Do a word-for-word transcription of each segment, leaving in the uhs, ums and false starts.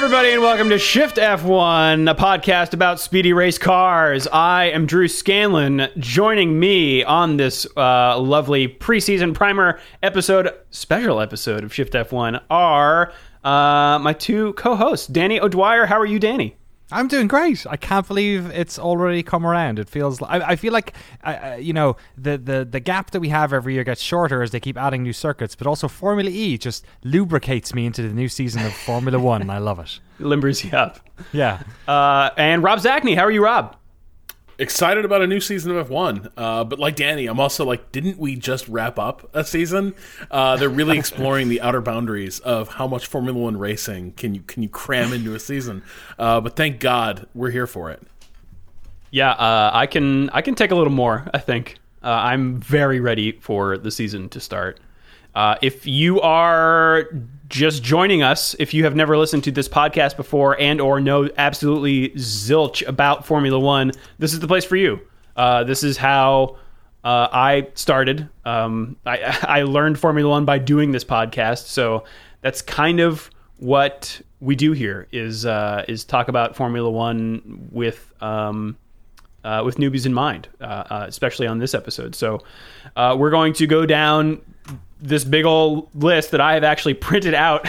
everybody, and welcome to Shift F one, a podcast about speedy race cars. I am Drew Scanlon. Joining me on this uh, lovely preseason primer episode, special episode of Shift F one, are uh, my two co-hosts, Danny O'Dwyer. How are you, Danny? I'm doing great. I can't believe it's already come around. It feels like, I, I feel like, uh, you know, the, the, the gap that we have every year gets shorter as they keep adding new circuits, but also Formula E just lubricates me into the new season of Formula One, and I love it. Limbers you up. Yeah. Uh, and Rob Zachney, how are you, Rob? Excited about a new season of F one, uh, but like Danny, I'm also like, didn't we just wrap up a season? Uh, they're really exploring the outer boundaries of how much Formula One racing can you can you cram into a season. Uh, but thank God we're here for it. Yeah, uh, I can I can take a little more, I think. Uh, I'm very ready for the season to start. Uh, if you are just joining us, if you have never listened to this podcast before and or know absolutely zilch about Formula One, this is the place for you. Uh, this is how uh, I started. Um, I, I learned Formula One by doing this podcast, so that's kind of what we do here is uh, is talk about Formula One with um, uh, with newbies in mind, uh, uh, especially on this episode. So uh, we're going to go down this big old list that I have actually printed out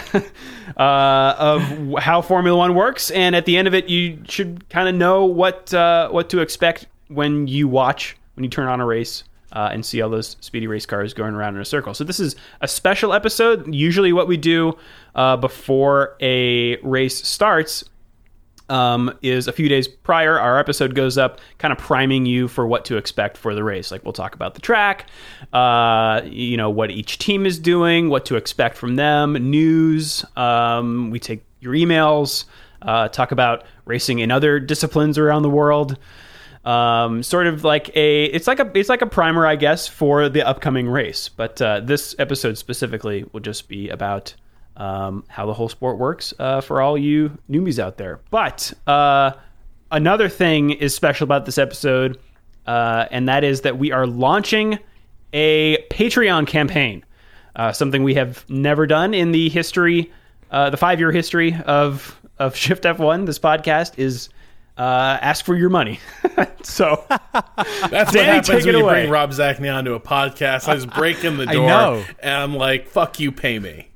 uh, of how Formula One works, and at the end of it, you should kind of know what uh, what to expect when you watch, when you turn on a race uh, and see all those speedy race cars going around in a circle. So this is a special episode. Usually what we do uh, before a race starts um, is a few days prior, our episode goes up, kind of priming you for what to expect for the race. Like, we'll talk about the track, uh, you know, what each team is doing, what to expect from them, news. Um, we take your emails, uh, talk about racing in other disciplines around the world. Um, sort of like a, it's like a, it's like a primer, I guess, for the upcoming race. But uh, this episode specifically will just be about Um, how the whole sport works uh, for all you newbies out there. But uh, another thing is special about this episode, uh, and that is that we are launching a Patreon campaign, uh, something we have never done in the history, uh, the five-year history of, of Shift F one. This podcast is uh, ask for your money. So that's Danny, what happens take when it you away. bring Rob Zachney onto a podcast. I just break in the I door, know. and I'm like, fuck you, pay me.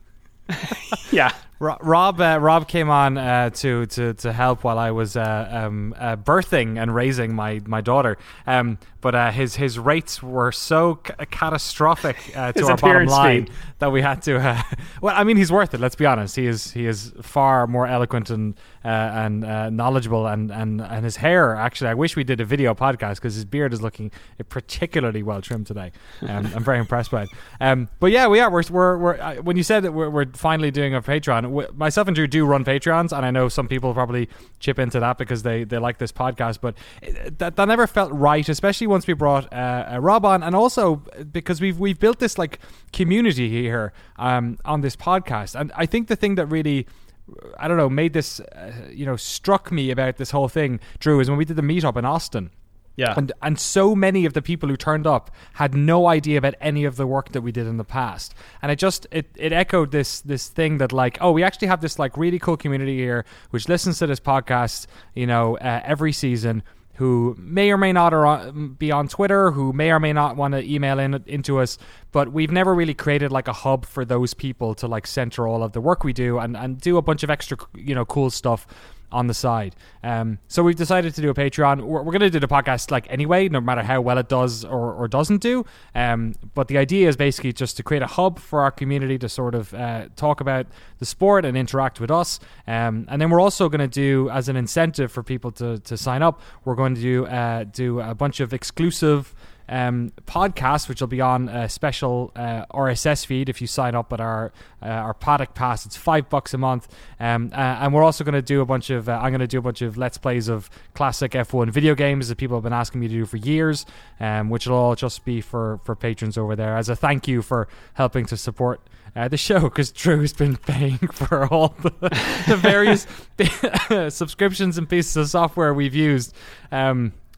Yeah. Rob uh, Rob came on uh, to, to to help while I was uh, um, uh, birthing and raising my my daughter. Um, but uh, his his rates were so c- catastrophic uh, to His our bottom appearance line fee. that we had to. Uh, well, I mean, he's worth it. Let's be honest. He is he is far more eloquent and uh, and uh, knowledgeable, and, and and his hair. Actually, I wish we did a video podcast because his beard is looking particularly well trimmed today. Um, I'm very impressed by it. Um, but yeah, we are. We're we're, we're uh, when you said that we're, we're finally doing a Patreon. We, myself and Drew do run Patreons, and I know some people probably chip into that because they, they like this podcast, but it, that, that never felt right, especially once we brought uh, uh, Rob on, and also because we've we've built this like community here um, on this podcast. And I think the thing that really, I don't know, made this, uh, you know, struck me about this whole thing, Drew, is when we did the meetup in Austin. Yeah. And and so many of the people who turned up had no idea about any of the work that we did in the past. And it just, it, it echoed this this thing that like, oh, we actually have this like really cool community here which listens to this podcast, you know, uh, every season, who may or may not are on, be on Twitter, who may or may not want to email in into us, but we've never really created like a hub for those people to like center all of the work we do and, and do a bunch of extra, you know, cool stuff on the side. Um, so we've decided to do a Patreon. We're, we're going to do the podcast like anyway, no matter how well it does or, or doesn't do. Um, but the idea is basically just to create a hub for our community to sort of uh, talk about the sport and interact with us. Um, and then we're also going to do, as an incentive for people to, to sign up, we're going to do, uh, do a bunch of exclusive Um, podcast, which will be on a special uh, R S S feed if you sign up at our uh, our Paddock Pass. It's five bucks a month, um, uh, and we're also going to do a bunch of. Uh, I'm going to do a bunch of let's plays of classic F one video games that people have been asking me to do for years, um, which will all just be for for patrons over there as a thank you for helping to support Uh, the show, because Drew's been paying for all the, the various subscriptions and pieces of software we've used. Um,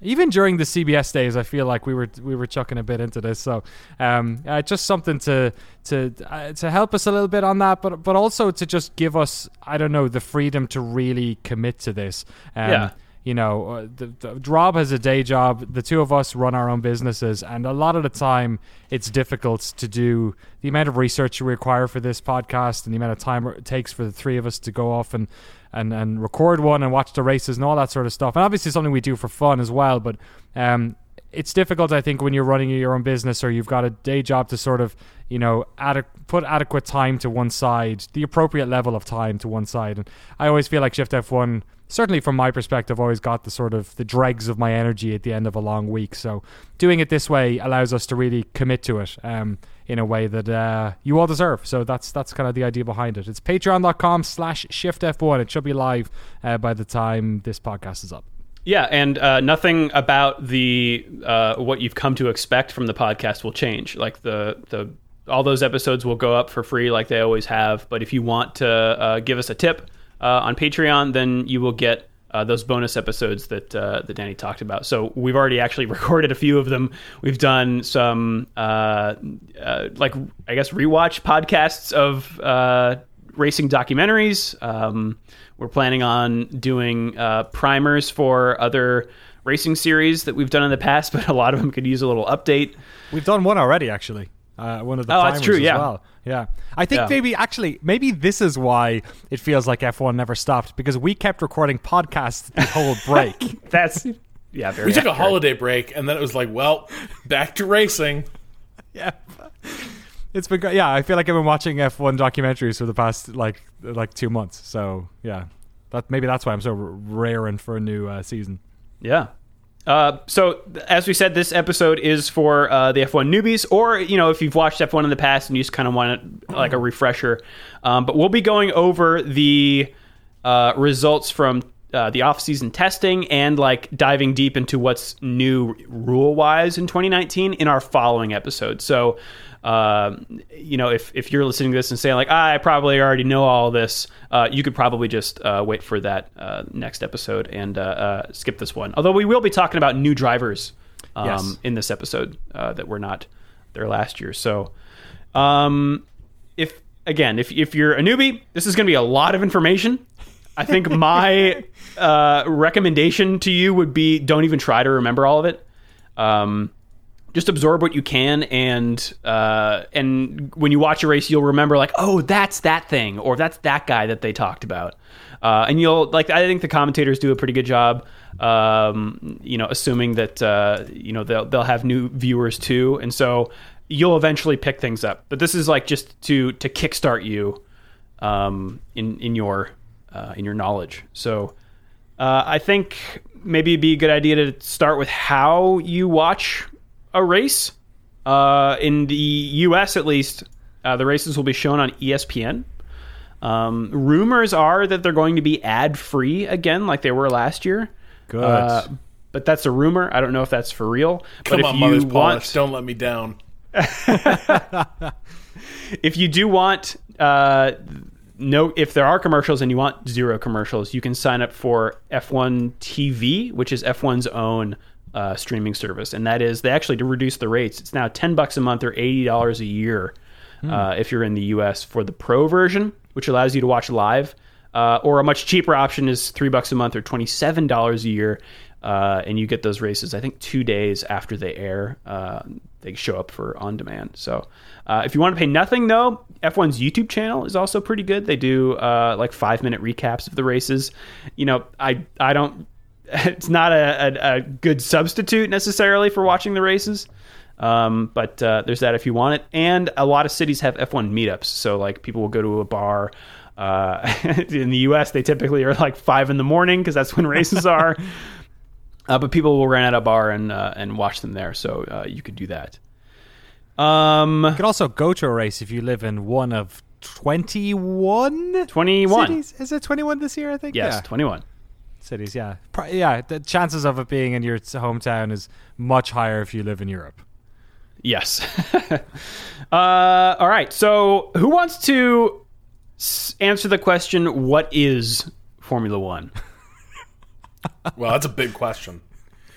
even during the C B S days, I feel like we were we were chucking a bit into this. So um, uh, just something to to uh, to help us a little bit on that, but but also to just give us, I don't know, the freedom to really commit to this. Um, Yeah. You know, uh, the, the, Rob has a day job. The two of us run our own businesses, and a lot of the time, it's difficult to do the amount of research we require for this podcast, and the amount of time it takes for the three of us to go off and and, and record one and watch the races and all that sort of stuff. And obviously, something we do for fun as well. But um, it's difficult, I think, when you're running your own business or you've got a day job to sort of, you know, ade- put adequate time to one side, the appropriate level of time to one side. And I always feel like Shift F one, certainly from my perspective, always got the sort of the dregs of my energy at the end of a long week. So doing it this way allows us to really commit to it um, in a way that uh, you all deserve. So that's that's kind of the idea behind it. It's patreon.com slash shift F1. It should be live uh, by the time this podcast is up. Yeah, and uh, nothing about the uh, what you've come to expect from the podcast will change. Like the the all those episodes will go up for free like they always have. But if you want to uh, give us a tip uh, on Patreon, then you will get uh, those bonus episodes that uh, that Danny talked about. So we've already actually recorded a few of them. We've done some uh, uh, like I guess rewatch podcasts of uh, racing documentaries. Um, we're planning on doing uh, primers for other racing series that we've done in the past, but a lot of them could use a little update. We've done one already, actually. Uh, one of the oh, primers that's true. as Yeah, well. Yeah. I think Yeah. maybe actually maybe this is why it feels like F one never stopped, because we kept recording podcasts the whole break. That's yeah. Very We took a accurate. holiday break, and then it was like, well, back to racing. Yeah. It's been great. Yeah, I feel like I've been watching F one documentaries for the past like like two months. So yeah, that maybe that's why I'm so r- raring for a new uh, season. Yeah. Uh, so as we said, this episode is for uh, the F one newbies, or you know, if you've watched F one in the past and you just kind of want it, like a refresher. Um, but we'll be going over the uh, results from uh, the off-season testing and like diving deep into what's new rule-wise in twenty nineteen in our following episode. So. Uh, you know, if, if you're listening to this and saying like, ah, I probably already know all this, uh, you could probably just uh, wait for that uh, next episode and uh, uh, skip this one. Although we will be talking about new drivers um, Yes. in this episode uh, that were not there last year. So, um, if again, if if you're a newbie, this is going to be a lot of information. I think my uh, recommendation to you would be don't even try to remember all of it. Um, Just absorb what you can, and uh, and when you watch a race, you'll remember like, oh, that's that thing, or that's that guy that they talked about, uh, and you'll like. I think the commentators do a pretty good job, um, you know, assuming that uh, you know they'll they'll have new viewers too, and so you'll eventually pick things up. But this is like just to to kickstart you um, in in your uh, in your knowledge. So uh, I think maybe it'd be a good idea to start with how you watch a race. Uh, in the U S at least, uh, the races will be shown on E S P N. Um, rumors are that they're going to be ad-free again, like they were last year. Good. Uh, but that's a rumor. I don't know if that's for real. Come but if on, you Mother's want, Polish, don't let me down. if you do want, uh, no, if there are commercials and you want zero commercials, you can sign up for F one T V, which is F one's own Uh, streaming service, and that is they actually to reduce the rates. It's now ten bucks a month or eighty dollars a year uh, if you're in the U S for the Pro version, which allows you to watch live. Uh, or a much cheaper option is three bucks a month or twenty seven dollars a year, uh, and you get those races. I think two days after they air, uh, they show up for on demand. So uh, if you want to pay nothing, though, F one's YouTube channel is also pretty good. They do uh, like five minute recaps of the races. You know, I I don't. It's not a, a, a good substitute necessarily for watching the races, um, but uh, there's that if you want it. And a lot of cities have F one meetups, so like people will go to a bar. Uh, in the U S, they typically are like five in the morning because that's when races are. Uh, but people will rent out a bar and uh, and watch them there, so uh, you could do that. Um, You could also go to a race if you live in one of twenty-one twenty-one. cities. Is it twenty-one this year, I think? Yes, Yeah. twenty-one. Cities, yeah. Pro- yeah, the chances of it being in your t- hometown is much higher if you live in Europe. Yes. uh, all right. So, who wants to s- answer the question, what is Formula One? Well, that's a big question.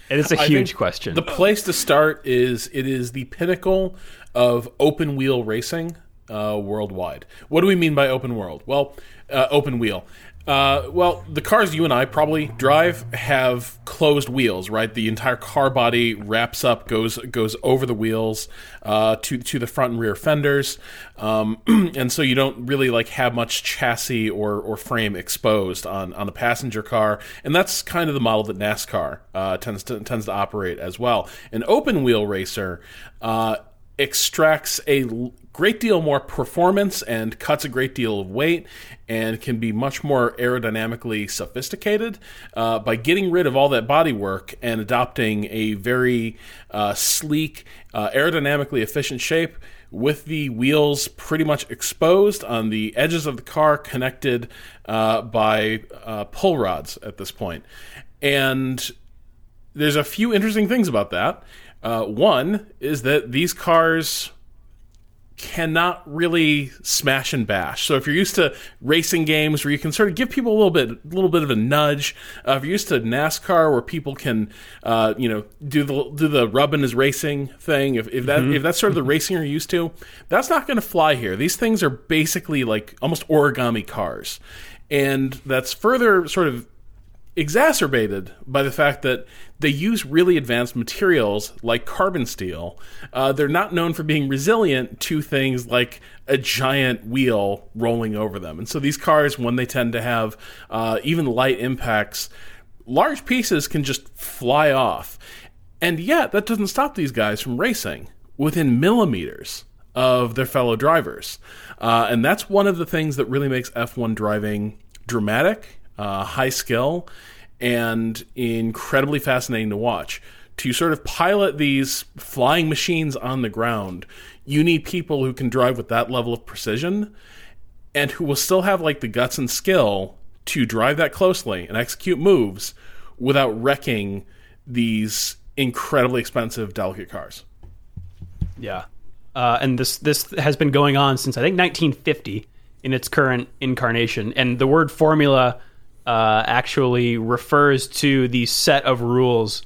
It is a I huge think question. The place to start is it is the pinnacle of open wheel racing uh, worldwide. What do we mean by open world? Well, uh, open wheel. Uh, well, the cars you and I probably drive have closed wheels, right? The entire car body wraps up, goes goes over the wheels uh, to to the front and rear fenders, um, and so you don't really like have much chassis or, or frame exposed on, on a passenger car, and that's kind of the model that NASCAR uh, tends to tends to operate as well. An open wheel racer uh, extracts a great deal more performance and cuts a great deal of weight and can be much more aerodynamically sophisticated uh, by getting rid of all that body work and adopting a very uh, sleek, uh, aerodynamically efficient shape with the wheels pretty much exposed on the edges of the car, connected uh, by uh, pull rods at this point. And there's a few interesting things about that. Uh, one is that these cars cannot really smash and bash. So if you're used to racing games where you can sort of give people a little bit, a little bit of a nudge, uh, if you're used to NASCAR where people can, uh, you know, do the do the rubbing is racing thing. If, if that mm-hmm. if that's sort of the racing you're used to, that's not going to fly here. These things are basically like almost origami cars, and that's further sort of exacerbated by the fact that they use really advanced materials like carbon steel. Uh, they're not known for being resilient to things like a giant wheel rolling over them. And so these cars, when they tend to have uh, even light impacts, large pieces can just fly off. And yet, that doesn't stop these guys from racing within millimeters of their fellow drivers. Uh, and that's one of the things that really makes F one driving dramatic, Uh, high skill, and incredibly fascinating to watch. To sort of pilot these flying machines on the ground, you need people who can drive with that level of precision and who will still have like the guts and skill to drive that closely and execute moves without wrecking these incredibly expensive, delicate cars. Yeah. Uh, and this this has been going on since I think nineteen fifty in its current incarnation. And the word formula Uh, actually refers to the set of rules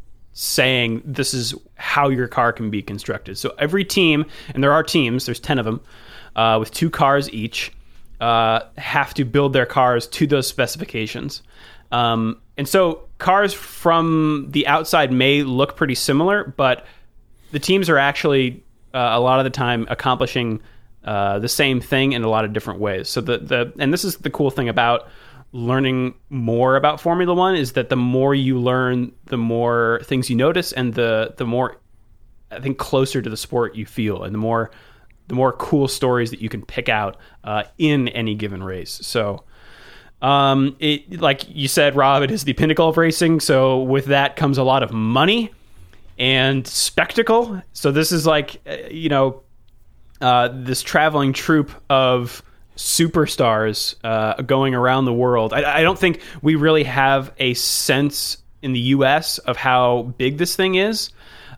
saying this is how your car can be constructed. So every team, and there are teams, there's ten of them, uh, with two cars each, uh, have to build their cars to those specifications. Um, and so cars from the outside may look pretty similar, but the teams are actually, uh, a lot of the time, accomplishing uh, the same thing in a lot of different ways. So the the and this is the cool thing about learning more about Formula One is that the more you learn, the more things you notice, and the the more, I think, closer to the sport you feel, and the more the more cool stories that you can pick out uh, in any given race. So, um, it like you said, Rob, it is the pinnacle of racing. So with that comes a lot of money and spectacle. So this is like, you know, uh, this traveling troupe of superstars uh, going around the world. I, I don't think we really have a sense in the U S of how big this thing is.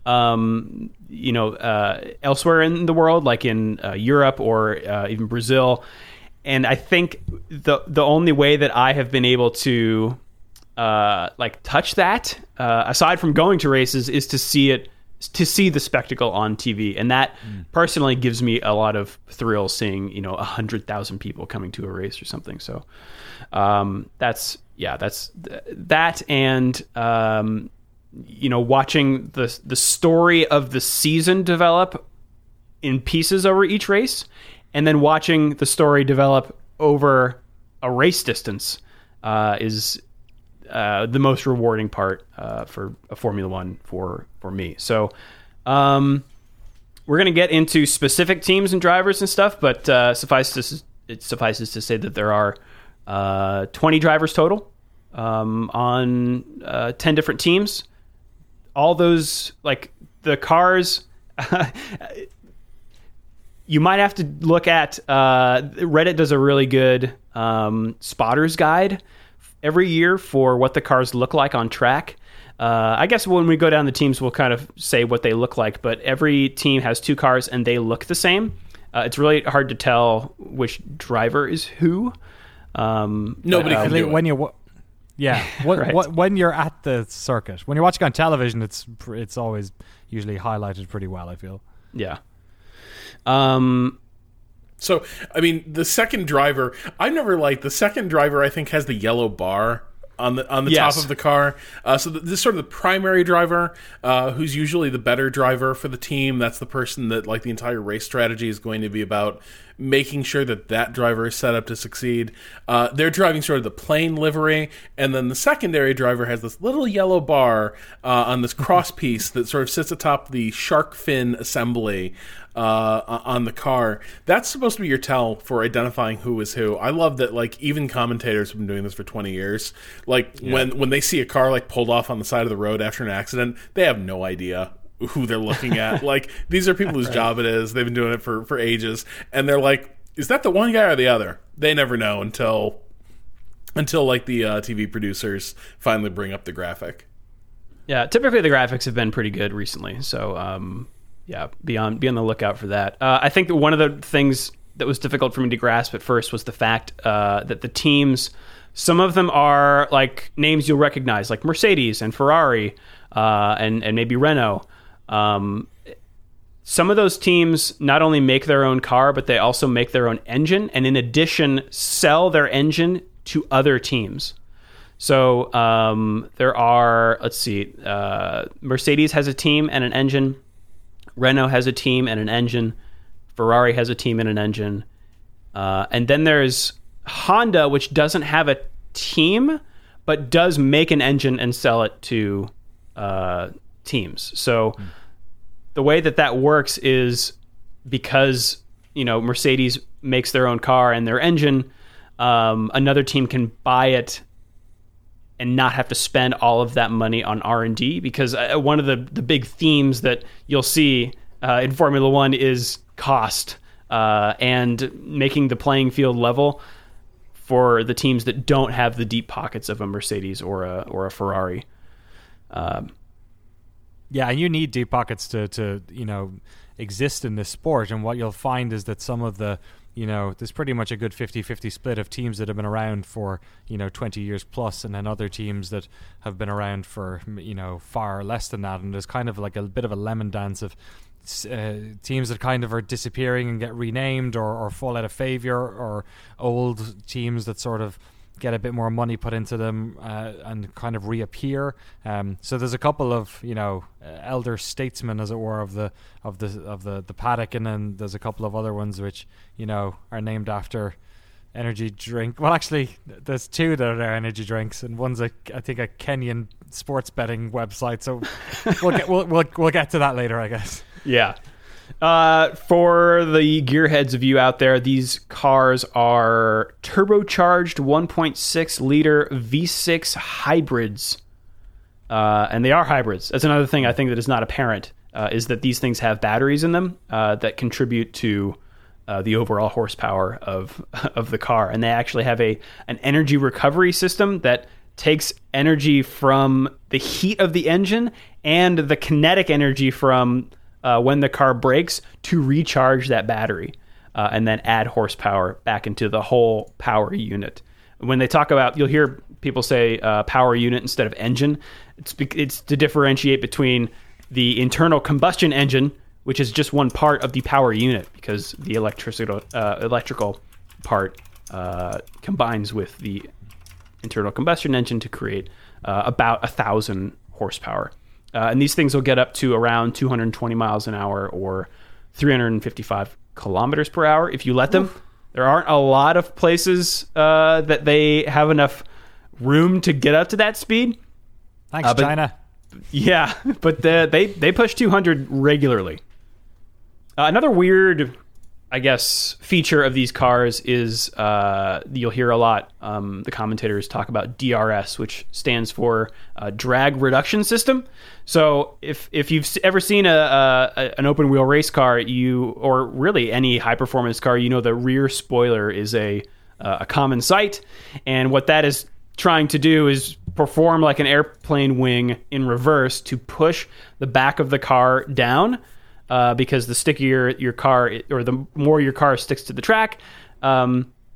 Um, you know, uh, elsewhere in the world, like in uh, Europe or uh, even Brazil. And I think the the only way that I have been able to uh, like touch that, uh, aside from going to races, is to see it. to see the spectacle on T V. And that mm. personally gives me a lot of thrill seeing, you know, a hundred thousand people coming to a race or something. So, um, that's, yeah, that's th- that. And, um, you know, watching the, the story of the season develop in pieces over each race, and then watching the story develop over a race distance, uh, is, Uh, the most rewarding part uh, for a Formula One for for me. So um, we're going to get into specific teams and drivers and stuff, but uh, suffice to, it suffices to say that there are uh, twenty drivers total um, on uh, ten different teams. All those, like the cars, you might have to look at, uh, Reddit does a really good um, spotter's guide every year for what the cars look like on track. Uh, I guess when we go down the teams, we'll kind of say what they look like, but every team has two cars and they look the same. Uh, it's really hard to tell which driver is who. Um, Nobody but, can uh, do when it. you Yeah, what, Right. what, when you're at the circuit, when you're watching on television, it's pr- it's always usually highlighted pretty well, I feel. Yeah. Um. So, I mean, the second driver, I've never liked the second driver. I think has the yellow bar on the on the Yes. top of the car. Uh, so this is sort of the primary driver, uh, who's usually the better driver for the team. That's the person that, like, the entire race strategy is going to be about making sure that that driver is set up to succeed. Uh, they're driving sort of the plain livery, and then the secondary driver has this little yellow bar uh, on this cross piece that sort of sits atop the shark fin assembly uh, on the car. That's supposed to be your tell for identifying who is who. I love that, like, even commentators have been doing this for twenty years. Like, Yeah. when, when they see a car, like, pulled off on the side of the road after an accident, they have no idea who they're looking at. Like, these are people whose Right. job it is. They've been doing it for, for ages. And they're like, is that the one guy or the other? They never know until, until like, the uh, T V producers finally bring up the graphic. Yeah, typically the graphics have been pretty good recently, so um, yeah, be on be on the lookout for that. Uh, I think that one of the things that was difficult for me to grasp at first was the fact uh, that the teams, some of them are like names you'll recognize, like Mercedes and Ferrari, uh, and and maybe Renault. Um, some of those teams not only make their own car, but they also make their own engine, and in addition, sell their engine to other teams. So um, there are, let's see, uh, Mercedes has a team and an engine. Renault has a team and an engine. Ferrari has a team and an engine. Uh, and then there's Honda, which doesn't have a team, but does make an engine and sell it to uh, teams. So mm. the way that that works is because, you know, Mercedes makes their own car and their engine, um, another team can buy it and not have to spend all of that money on R and D, because uh, one of the, the big themes that you'll see uh, in Formula One is cost uh, and making the playing field level for the teams that don't have the deep pockets of a Mercedes or a or a Ferrari. Um, yeah, and you need deep pockets to, to you know exist in this sport. And what you'll find is that some of the You know, there's pretty much a good fifty-fifty split of teams that have been around for, you know, twenty years plus, and then other teams that have been around for, you know, far less than that. And there's kind of like a bit of a lemon dance of uh, teams that kind of are disappearing and get renamed or, or fall out of favor, or old teams that sort of get a bit more money put into them uh, and kind of reappear. Um, so there's a couple of, you know, uh, elder statesmen, as it were, of the of the of the the paddock, and then there's a couple of other ones which, you know, are named after energy drink. Well, actually, there's two that are energy drinks, and one's a I think a Kenyan sports betting website. So we'll get we'll we'll, we'll get to that later, I guess. Yeah. Uh, for the gearheads of you out there, these cars are turbocharged one point six liter V six hybrids. Uh, and they are hybrids. That's another thing I think that is not apparent, uh, is that these things have batteries in them uh, that contribute to uh, the overall horsepower of of the car. And they actually have a an energy recovery system that takes energy from the heat of the engine and the kinetic energy from Uh, when the car brakes to recharge that battery uh, and then add horsepower back into the whole power unit. When they talk about, you'll hear people say uh, power unit instead of engine. It's it's to differentiate between the internal combustion engine, which is just one part of the power unit, because the electrical uh, electrical part uh, combines with the internal combustion engine to create uh, about a thousand horsepower. Uh, and these things will get up to around two hundred twenty miles an hour or three hundred fifty-five kilometers per hour if you let them. Oof. There aren't a lot of places uh, that they have enough room to get up to that speed. Thanks, uh, but, China. Yeah, but the, they, they push two hundred regularly. Uh, another weird, I guess, feature of these cars is uh, you'll hear a lot. Um, the commentators talk about D R S, which stands for uh, drag reduction system. So if if you've ever seen a, a an open wheel race car, you or really any high performance car, you know the rear spoiler is a uh, a common sight, and what that is trying to do is perform like an airplane wing in reverse to push the back of the car down. Uh, because the stickier your car, or the more your car sticks to the track, um,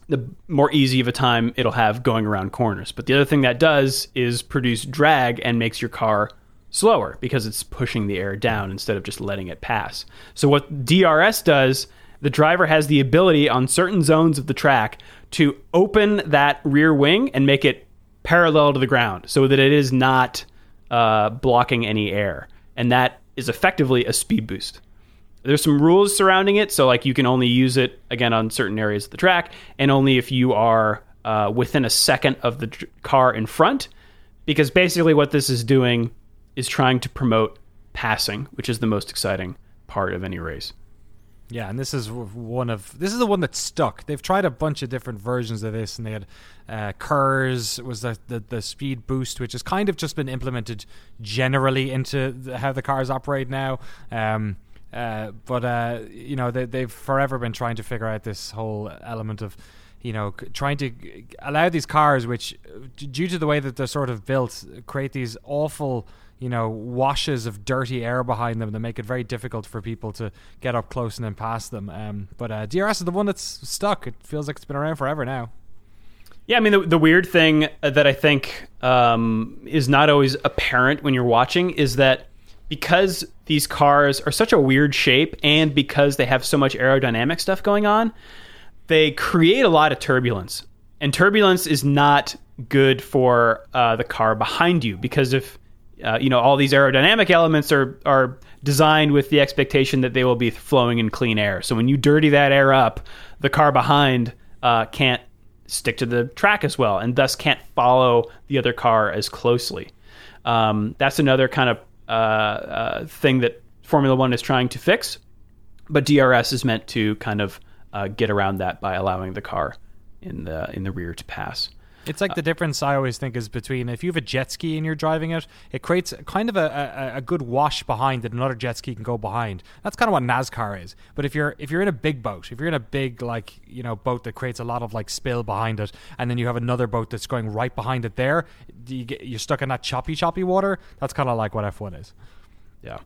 the more easy of a time it'll have going around corners. But the other thing that does is produce drag and makes your car slower because it's pushing the air down instead of just letting it pass. So what D R S does, the driver has the ability on certain zones of the track to open that rear wing and make it parallel to the ground so that it is not uh, blocking any air. And that is effectively a speed boost. There's some rules surrounding it. So like you can only use it, again, on certain areas of the track, and only if you are uh, within a second of the tr- car in front, because basically what this is doing is trying to promote passing, which is the most exciting part of any race. Yeah, and this is one of this is the one that stuck. They've tried a bunch of different versions of this, and they had uh, Kerrs was the, the the speed boost, which has kind of just been implemented generally into the, how the cars operate now. Um, uh, but uh, you know, they, they've forever been trying to figure out this whole element of, you know, trying to allow these cars, which, due to the way that they're sort of built, create these awful, you know, washes of dirty air behind them that make it very difficult for people to get up close and then pass them. Um, but uh, D R S is the one that's stuck. It feels like it's been around forever now. Yeah, I mean, the, the weird thing that I think um, is not always apparent when you're watching is that because these cars are such a weird shape and because they have so much aerodynamic stuff going on, they create a lot of turbulence. And turbulence is not good for uh, the car behind you, because if uh, you know, all these aerodynamic elements are are designed with the expectation that they will be flowing in clean air. So when you dirty that air up, the car behind uh, can't stick to the track as well, and thus can't follow the other car as closely. Um, that's another kind of uh, uh, thing that Formula One is trying to fix, but D R S is meant to kind of uh, get around that by allowing the car in the in the rear to pass. It's like the difference I always think is between, if you have a jet ski and you're driving it, it creates kind of a, a, a good wash behind that another jet ski can go behind. That's kind of what NASCAR is. But if you're if you're in a big boat, if you're in a big, like, you know, boat that creates a lot of like spill behind it, and then you have another boat that's going right behind it there, you get, you're stuck in that choppy, choppy water. That's kind of like what F one is. Yeah.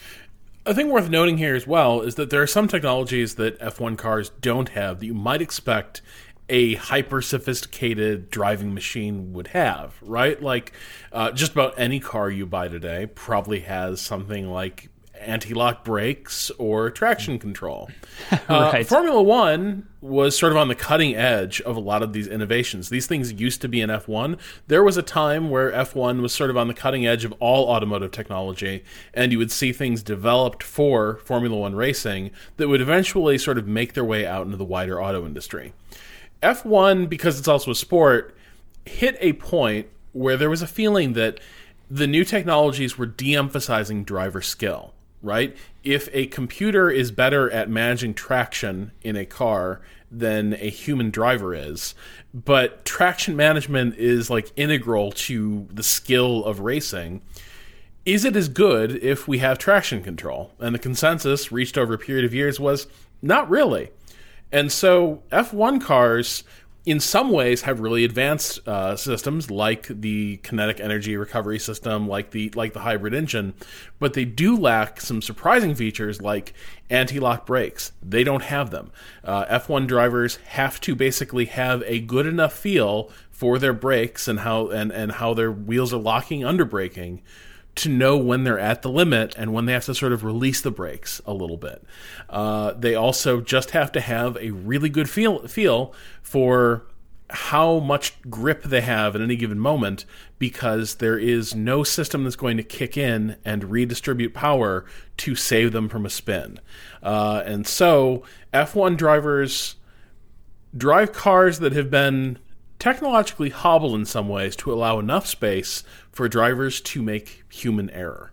A thing worth noting here as well is that there are some technologies that F one cars don't have that you might expect a hyper-sophisticated driving machine would have, right? Like, uh, just about any car you buy today probably has something like anti-lock brakes or traction control. Right. Uh, Formula One was sort of on the cutting edge of a lot of these innovations. These things used to be in F one. There was a time where F one was sort of on the cutting edge of all automotive technology, and you would see things developed for Formula One racing that would eventually sort of make their way out into the wider auto industry. F one, because it's also a sport, hit a point where there was a feeling that the new technologies were de-emphasizing driver skill, right? If a computer is better at managing traction in a car than a human driver is, but traction management is like integral to the skill of racing, is it as good if we have traction control? And the consensus reached over a period of years was not really. And so F one cars, in some ways, have really advanced uh, systems like the kinetic energy recovery system, like the like the hybrid engine, but they do lack some surprising features like anti-lock brakes. They don't have them. Uh, F one drivers have to basically have a good enough feel for their brakes and how and, and how their wheels are locking under braking to know when they're at the limit and when they have to sort of release the brakes a little bit. Uh, they also just have to have a really good feel feel for how much grip they have at any given moment, because there is no system that's going to kick in and redistribute power to save them from a spin. Uh, and so F one drivers drive cars that have been technologically hobbled in some ways to allow enough space for drivers to make human error.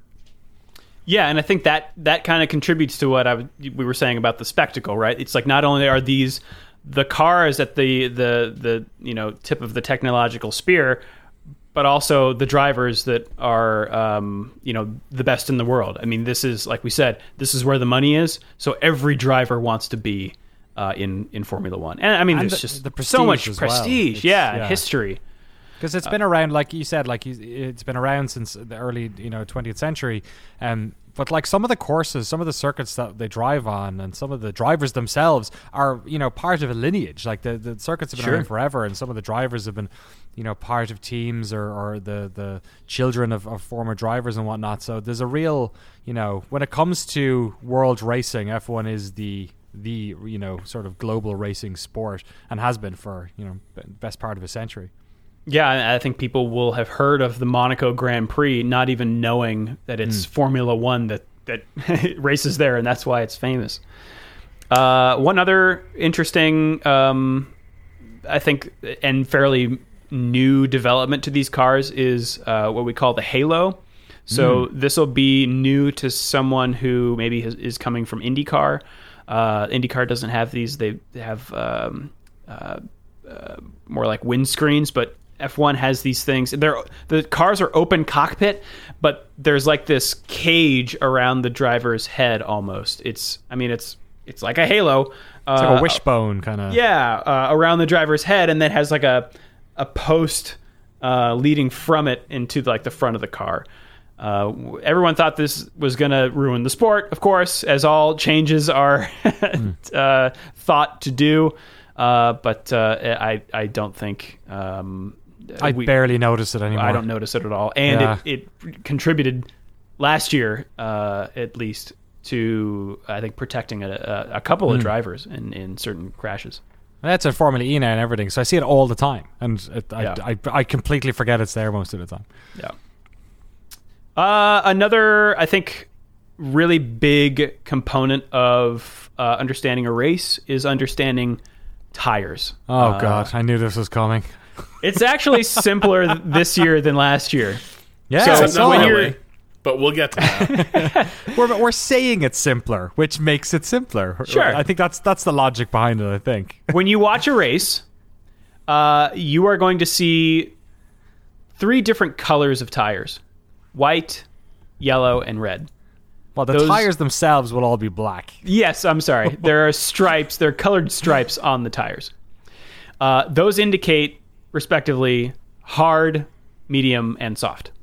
Yeah, and I think that that kind of contributes to what I w- we were saying about the spectacle, right? It's like not only are these the cars at the the the you know tip of the technological spear, but also the drivers that are um, you know the best in the world. I mean, this is, like we said, this is where the money is. So every driver wants to be uh, in in Formula One, and I mean, And there's the- just the so much prestige as well. prestige, It's- yeah, yeah. history. Because it's been around, like you said, like you, it's been around since the early, you know, twentieth century. Um, but like some of the courses, some of the circuits that they drive on, and some of the drivers themselves are, you know, part of a lineage. Like the, the circuits have been Sure. around forever, and some of the drivers have been, you know, part of teams or, or the, the children of, of former drivers and whatnot. So there's a real, you know, when it comes to world racing, F one is the the you know sort of global racing sport, and has been for, you know, best part of a century. Yeah, I I think people will have heard of the Monaco Grand Prix, not even knowing that it's Formula One that that races there, and that's why it's famous. Uh, one other interesting, um, I think, and fairly new development to these cars is uh, what we call the Halo. So mm. this will be new to someone who maybe has, is coming from IndyCar. Uh, IndyCar doesn't have these; they have um, uh, uh, more like windscreens, but F one has these things. They're, the cars are open cockpit, but there's like this cage around the driver's head almost. It's, I mean, it's it's like a halo. It's uh, like a wishbone kind of. Yeah, uh, around the driver's head, and then has like a a post uh, leading from it into like the front of the car. Uh, everyone thought this was going to ruin the sport, of course, as all changes are mm. uh, thought to do. Uh, but uh, I I don't think. Um, I we, barely notice it anymore. I don't notice it at all, and yeah. it, it contributed last year, uh, at least, to I think protecting a, a, a couple mm. of drivers in, in certain crashes. That's at Formula E now and everything, so I see it all the time, and it, I, yeah. I, I I completely forget it's there most of the time. Yeah. Uh, another, I think, really big component of uh, understanding a race is understanding tires. Oh uh, God, I knew this was coming. It's actually simpler th- this year than last year. Yeah, so when you're, but we'll get to that. we're we're saying it's simpler, which makes it simpler. Sure, I think that's that's the logic behind it. I think when you watch a race, uh, you are going to see three different colors of tires: white, yellow, and red. Well, the Those, tires themselves will all be black. Yes, I'm sorry. There are stripes. There are colored stripes on the tires. Uh, those indicate, respectively, hard, medium, and soft.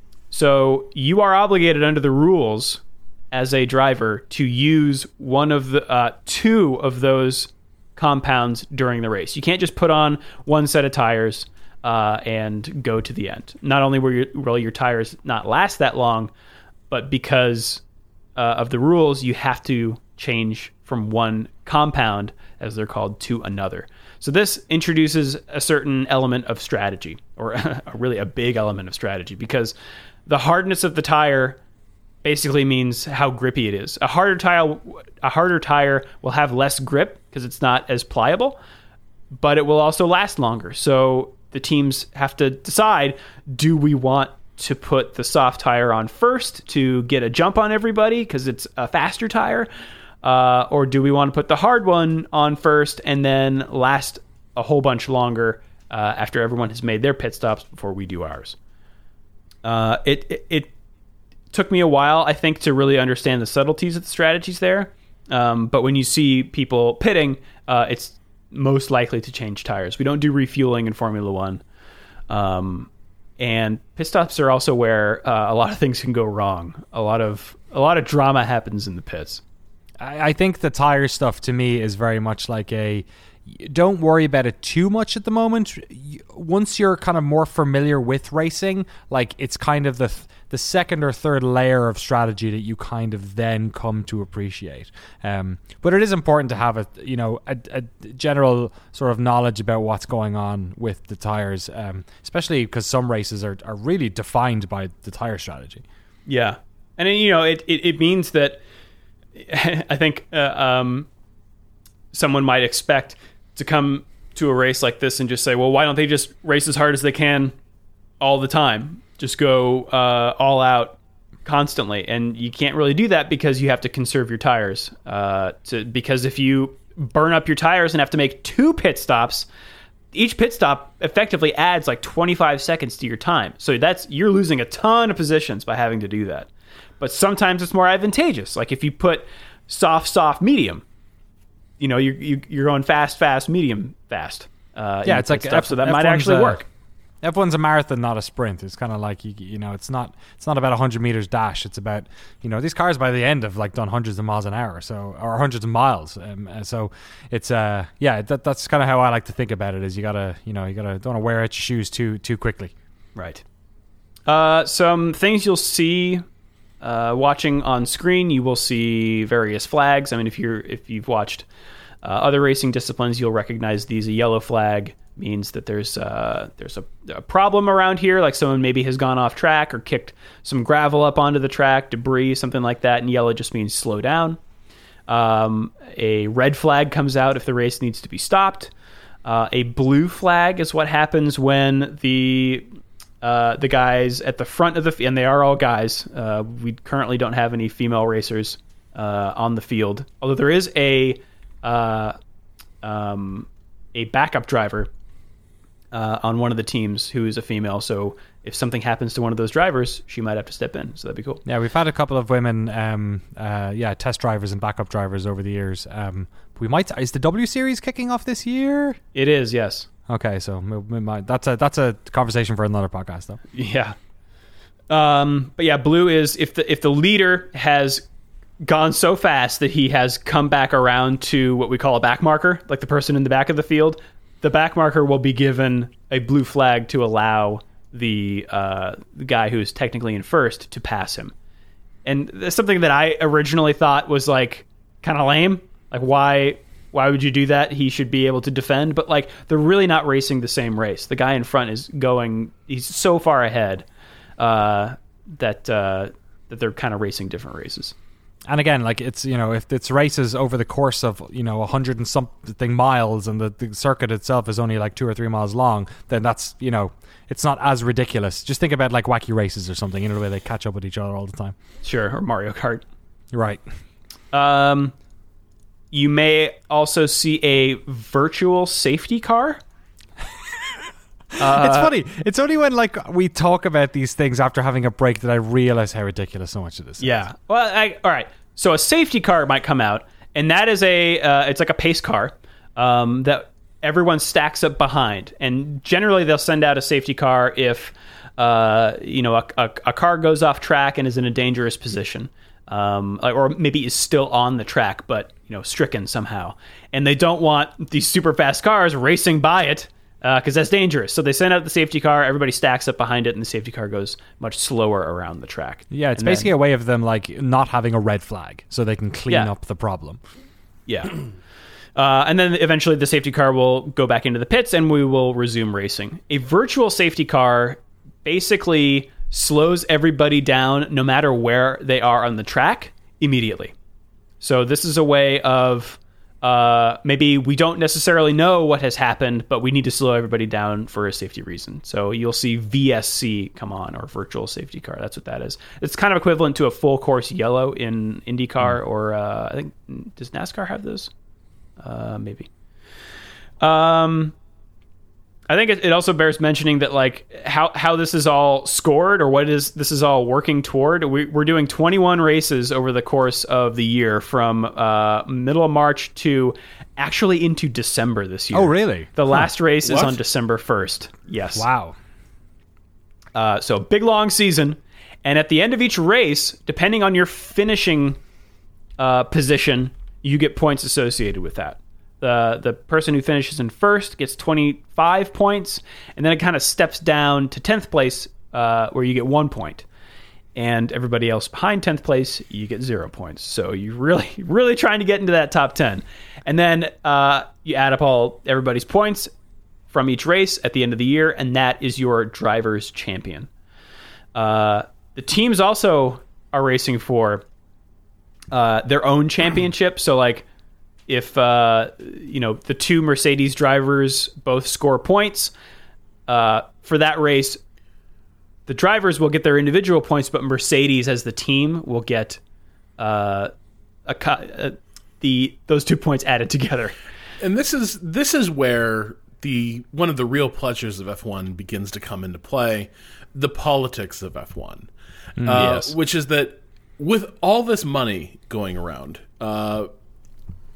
So you are obligated under the rules as a driver to use one of the uh, two of those compounds during the race. You can't just put on one set of tires uh, and go to the end. Not only will your, will your tires not last that long, but because uh, of the rules, you have to change from one compound, as they're called, to another. So this introduces a certain element of strategy, or a, really a big element of strategy, because the hardness of the tire basically means how grippy it is. A harder tire, a harder tire will have less grip because it's not as pliable, but it will also last longer. So the teams have to decide, do we want to put the soft tire on first to get a jump on everybody because it's a faster tire? Uh, or do we want to put the hard one on first and then last a whole bunch longer uh, after everyone has made their pit stops before we do ours? Uh, it, it it took me a while, I think, to really understand the subtleties of the strategies there. Um, but when you see people pitting, uh, it's most likely to change tires. We don't do refueling in Formula One. Um, and pit stops are also where uh, a lot of things can go wrong. A lot of a lot of drama happens in the pits. I think the tire stuff to me is very much like a, don't worry about it too much at the moment. Once you're kind of more familiar with racing, like it's kind of the the second or third layer of strategy that you kind of then come to appreciate. Um, but it is important to have a you know a, a general sort of knowledge about what's going on with the tires, um, especially because some races are are really defined by the tire strategy. Yeah, and you know it it, it means that. I think uh, um, someone might expect to come to a race like this and just say, well, why don't they just race as hard as they can all the time? Just go uh, all out constantly. And you can't really do that because you have to conserve your tires. Uh, to, because if you burn up your tires and have to make two pit stops, each pit stop effectively adds like twenty-five seconds to your time. So that's you're losing a ton of positions by having to do that. But sometimes it's more advantageous. Like if you put soft, soft, medium, you know, you're, you're going fast, fast, medium, fast. Uh, yeah, it's like stuff, F- so that F one's might actually uh, work. F one's a marathon, not a sprint. It's kind of like you, you know, it's not it's not about a hundred meters dash. It's about, you know, these cars by the end have like done hundreds of miles an hour, so or hundreds of miles. Um, so it's uh yeah, that that's kind of how I like to think about it. Is you gotta you know you gotta don't want to wear out your shoes too too quickly. Right. Uh, some things you'll see uh, watching on screen. You will see various flags. I mean, if you're if you've watched uh, other racing disciplines, you'll recognize these. A yellow flag means that there's uh, there's a, a problem around here, like someone maybe has gone off track or kicked some gravel up onto the track, debris, something like that. And yellow just means slow down. Um, a red flag comes out if the race needs to be stopped. Uh, a blue flag is what happens when the uh, the guys at the front of the and they are all guys. Uh, we currently don't have any female racers uh, on the field, although there is a uh, um, a backup driver Uh, on one of the teams who is a female, so if something happens to one of those drivers, she might have to step in, so that'd be cool. Yeah, we've had a couple of women, um, uh, yeah, test drivers and backup drivers over the years. Um, we might is the W Series kicking off this year? It is, yes. Okay, so we, we might, that's a that's a conversation for another podcast, though. Yeah, um, but yeah, blue is if the if the leader has gone so fast that he has come back around to what we call a back marker, like the person in the back of the field. The back marker will be given a blue flag to allow the, uh, the guy who's technically in first to pass him. And that's something that I originally thought was like kind of lame. Like why why would you do that? He should be able to defend. But like they're really not racing the same race. The guy in front is going, he's so far ahead uh, that uh, that they're kind of racing different races. And again, like it's, you know, if it's races over the course of, you know, a hundred and something miles and the, the circuit itself is only like two or three miles long, then that's, you know, it's not as ridiculous. Just think about like wacky races or something, you know, the way they catch up with each other all the time. Sure, or Mario Kart. Right. Um, you may also see a virtual safety car. Uh, it's funny. It's only when like we talk about these things after having a break that I realize how ridiculous so much of this is. Yeah. Well, I, all right. So a safety car might come out, and that is a uh, it's like a pace car um, that everyone stacks up behind. And generally, they'll send out a safety car if uh, you know a, a, a car goes off track and is in a dangerous position, um, or maybe is still on the track but you know stricken somehow, and they don't want these super fast cars racing by it. Because uh, that's dangerous. So they send out the safety car, everybody stacks up behind it, and the safety car goes much slower around the track. Yeah, it's and basically then, a way of them like not having a red flag so they can clean yeah. up the problem. Yeah. uh, and then eventually the safety car will go back into the pits and we will resume racing. A virtual safety car basically slows everybody down no matter where they are on the track immediately. So this is a way of... Uh, maybe we don't necessarily know what has happened, but we need to slow everybody down for a safety reason. So you'll see V S C come on, or virtual safety car. That's what that is. It's kind of equivalent to a full course yellow in IndyCar, mm. or uh, I think, does NASCAR have those? Uh, maybe. Um, I think it, it also bears mentioning that like how, how this is all scored, or what is this is all working toward. We, we're doing twenty-one races over the course of the year, from uh, middle of March to actually into December this year. Oh, really? The last huh. race what? is on December first. Yes. Wow. Uh, so big long season, and at the end of each race, depending on your finishing uh, position, you get points associated with that. The the person who finishes in first gets twenty-five points, and then it kind of steps down to tenth place, uh, where you get one point. And everybody else behind tenth place, you get zero points. So you're really, really trying to get into that top ten. And then uh, you add up all everybody's points from each race at the end of the year, and that is your driver's champion. Uh, the teams also are racing for uh, their own championship. So, like, if uh, you know the two Mercedes drivers both score points uh, for that race, the drivers will get their individual points, but Mercedes as the team will get uh, a, a, the those two points added together. And this is this is where the one of the real pleasures of F one begins to come into play: the politics of F one, mm, uh, yes. which is that with all this money going around. Uh,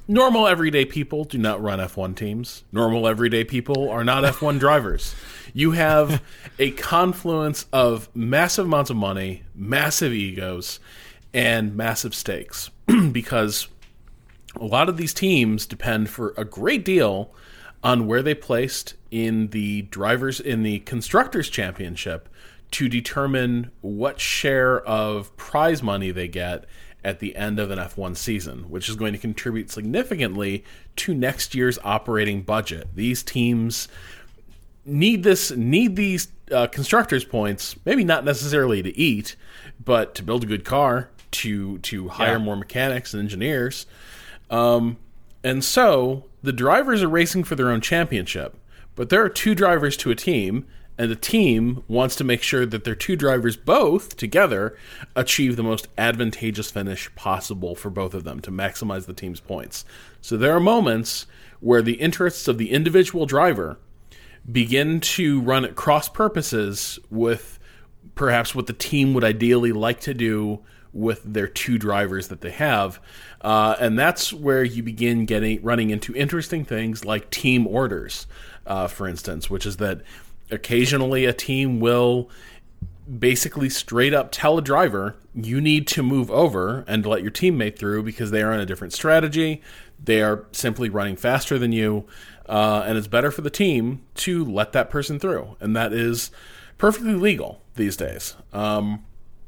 Normal everyday people do not run F one teams. Normal everyday people are not F one drivers. You have a confluence of massive amounts of money, massive egos, and massive stakes because a lot of these teams depend for a great deal on where they placed in the drivers in the Constructors' Championship to determine what share of prize money they get at the end of an F one season, which is going to contribute significantly to next year's operating budget. These teams need this need these uh, constructors points, maybe not necessarily to eat, but to build a good car, to to hire yeah. more mechanics and engineers. Um, and so the drivers are racing for their own championship, but there are two drivers to a team, and the team wants to make sure that their two drivers both together achieve the most advantageous finish possible for both of them to maximize the team's points. So there are moments where the interests of the individual driver begin to run at cross purposes with perhaps what the team would ideally like to do with their two drivers that they have. Uh, and that's where you begin getting running into interesting things like team orders, uh, for instance, which is that occasionally a team will basically straight up tell a driver, you need to move over and let your teammate through because they are on a different strategy. They are simply running faster than you. Uh, and it's better for the team to let that person through. And that is perfectly legal these days. Um,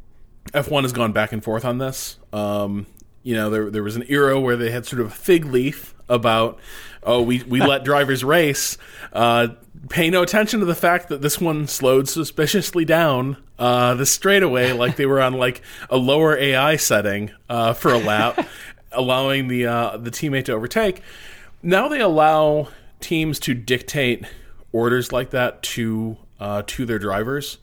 F one has gone back and forth on this. Um, you know, there there was an era where they had sort of a fig leaf about, oh, we, we let drivers race. Uh, pay no attention to the fact that this one slowed suspiciously down uh, the straightaway like they were on like a lower A I setting uh, for a lap, allowing the uh, the teammate to overtake. Now they allow teams to dictate orders like that to uh, to their drivers.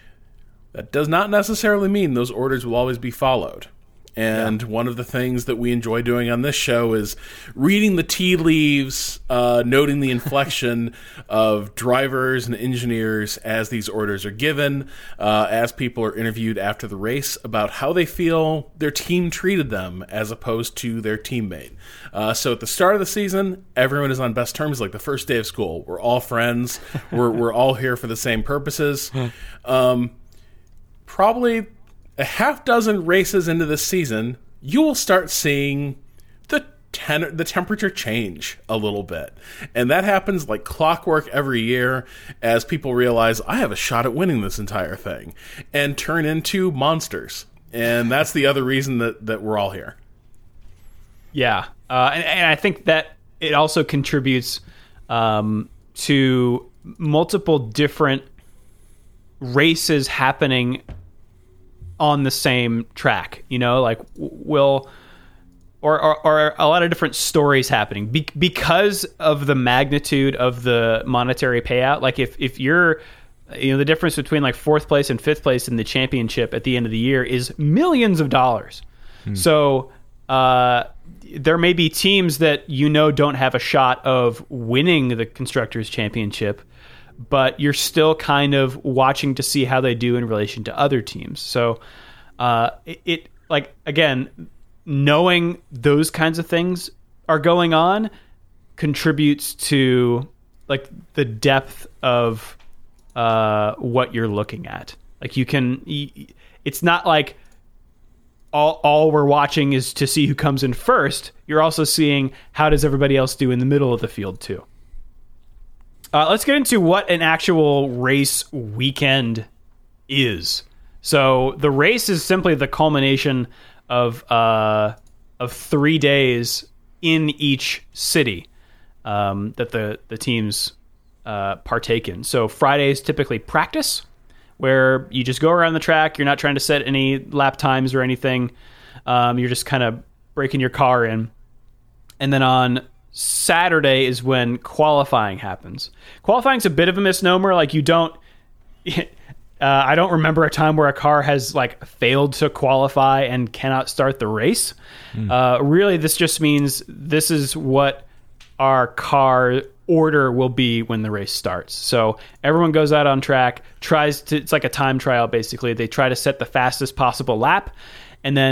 That does not necessarily mean those orders will always be followed. And yeah. one of the things that we enjoy doing on this show is reading the tea leaves, uh, noting the inflection of drivers and engineers as these orders are given, uh, as people are interviewed after the race about how they feel their team treated them as opposed to their teammate. Uh, so at the start of the season, everyone is on best terms, like the first day of school. We're all friends. we're we're all here for the same purposes. Um, probably a half dozen races into this season, you will start seeing the ten- the temperature change a little bit. And that happens like clockwork every year as people realize, I have a shot at winning this entire thing, and turn into monsters. And that's the other reason that, that we're all here. Yeah. Uh, and, and I think that it also contributes um, to multiple different races happening on the same track, you know, like will or, or, or a lot of different stories happening Be- because of the magnitude of the monetary payout. Like if, if you're, you know, the difference between like fourth place and fifth place in the championship at the end of the year is millions of dollars. Hmm. So uh, there may be teams that, you know, don't have a shot of winning the Constructors' Championship, but you're still kind of watching to see how they do in relation to other teams. So uh, it, it, like, again, knowing those kinds of things are going on contributes to, like, the depth of uh, what you're looking at. Like, you can, it's not like all, all we're watching is to see who comes in first. You're also seeing how does everybody else do in the middle of the field, too. Uh, let's get into what an actual race weekend is. So the race is simply the culmination of uh, of three days in each city um, that the the teams uh, partake in. So Friday is typically practice, where you just go around the track. You're not trying to set any lap times or anything. Um, you're just kind of breaking your car in, and then on Saturday is when qualifying happens. Qualifying is a bit of a misnomer. Like you don't, uh, I don't remember a time where a car has like failed to qualify and cannot start the race. Mm. Uh, really, this just means this is what our car order will be when the race starts. So everyone goes out on track, tries to, it's like a time trial basically. They try to set the fastest possible lap, and then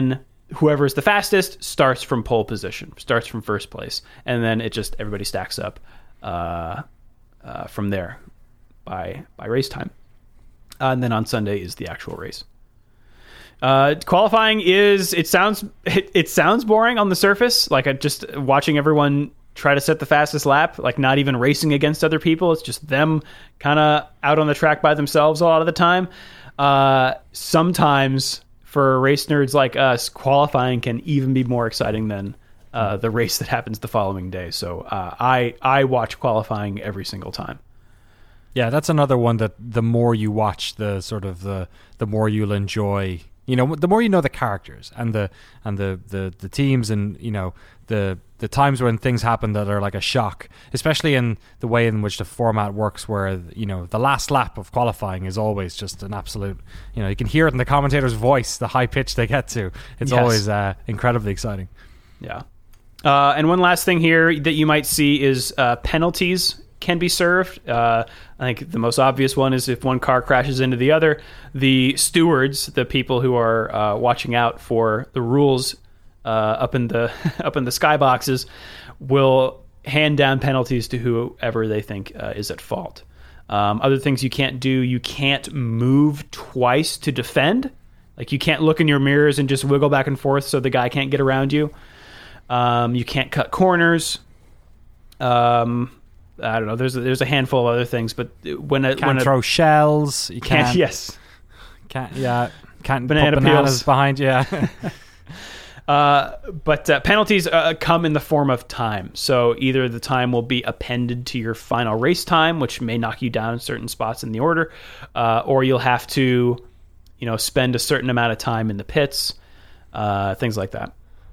whoever's the fastest starts from pole position, starts from first place, and then it just everybody stacks up uh, uh, from there by by race time. Uh, and then on Sunday is the actual race. Uh, qualifying is it sounds it, it sounds boring on the surface, like I just watching everyone try to set the fastest lap, like not even racing against other people. It's just them kind of out on the track by themselves a lot of the time. Uh, sometimes for race nerds like us, qualifying can even be more exciting than uh, the race that happens the following day. So uh, I I watch qualifying every single time. Yeah, that's another one that the more you watch, the sort of the the more you'll enjoy. You know, the more you know the characters and the and the, the, the teams, and you know the the times when things happen that are like a shock, especially in the way in which the format works, where you know the last lap of qualifying is always just an absolute. You know, you can hear it in the commentator's voice, the high pitch they get to. It's Yes. always uh, incredibly exciting. Yeah. Uh, and one last thing here that you might see is uh, penalties can be served. Uh, I think the most obvious one is if one car crashes into the other, the stewards, the people who are uh, watching out for the rules uh, up in the up in the skyboxes, will hand down penalties to whoever they think uh, is at fault. Um, other things you can't do: you can't move twice to defend. Like you can't look in your mirrors and just wiggle back and forth so the guy can't get around you. Um, you can't cut corners. Um, I don't know. There's a, there's a handful of other things, but when a, Can't when a, throw shells. You can't, can't. yes, Can't. Yeah. Can't Banana put bananas peels. behind you. Yeah. uh, but uh, penalties uh, come in the form of time. So either the time will be appended to your final race time, which may knock you down certain spots in the order, uh, or you'll have to, you know, spend a certain amount of time in the pits, uh, things like that.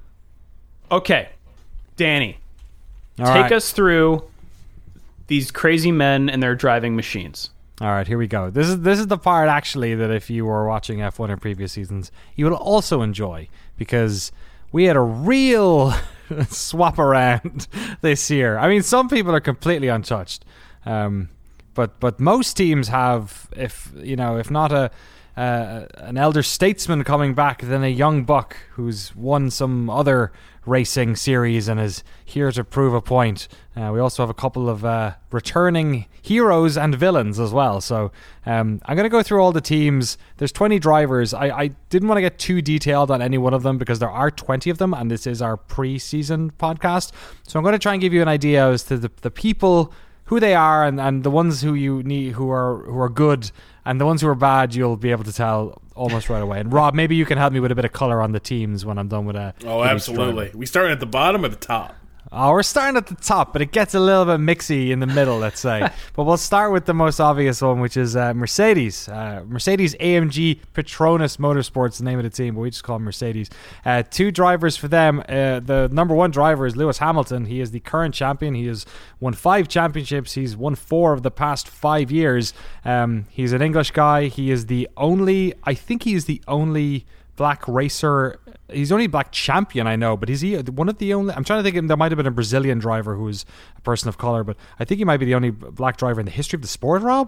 Okay, Danny, All take right. us through these crazy men and their driving machines. All right, here we go. This is this is the part actually that if you were watching F one in previous seasons, you will also enjoy, because we had a real swap around this year. I mean, some people are completely untouched, um, but but most teams have, if you know, if not a uh, an elder statesman coming back, then a young buck who's won some other racing series and is here to prove a point. Uh, we also have a couple of uh, returning heroes and villains as well. So um, I'm going to go through all the teams. There's twenty drivers. I, I didn't want to get too detailed on any one of them because there are twenty of them, and this is our pre-season podcast. So I'm going to try and give you an idea as to the, the people, who they are, and, and the ones who you need, who are who are good, and the ones who are bad, you'll be able to tell almost right away. And Rob, maybe you can help me with a bit of color on the teams when I'm done with a. Oh, absolutely. We starting at the bottom or the top? Oh, we're starting at the top, but it gets a little bit mixy in the middle, let's say. But we'll start with the most obvious one, which is uh, Mercedes. Uh, Mercedes A M G Petronas Motorsports, the name of the team, but we just call them Mercedes. Uh, two drivers for them. Uh, the number one driver is Lewis Hamilton. He is the current champion. He has won five championships. He's won four of the past five years. Um, he's an English guy. He is the only, I think he is the only black racer. He's only black champion, I know, but is he one of the only? I'm trying to think. There might have been a Brazilian driver who was a person of color, but I think he might be the only black driver in the history of the sport. Rob,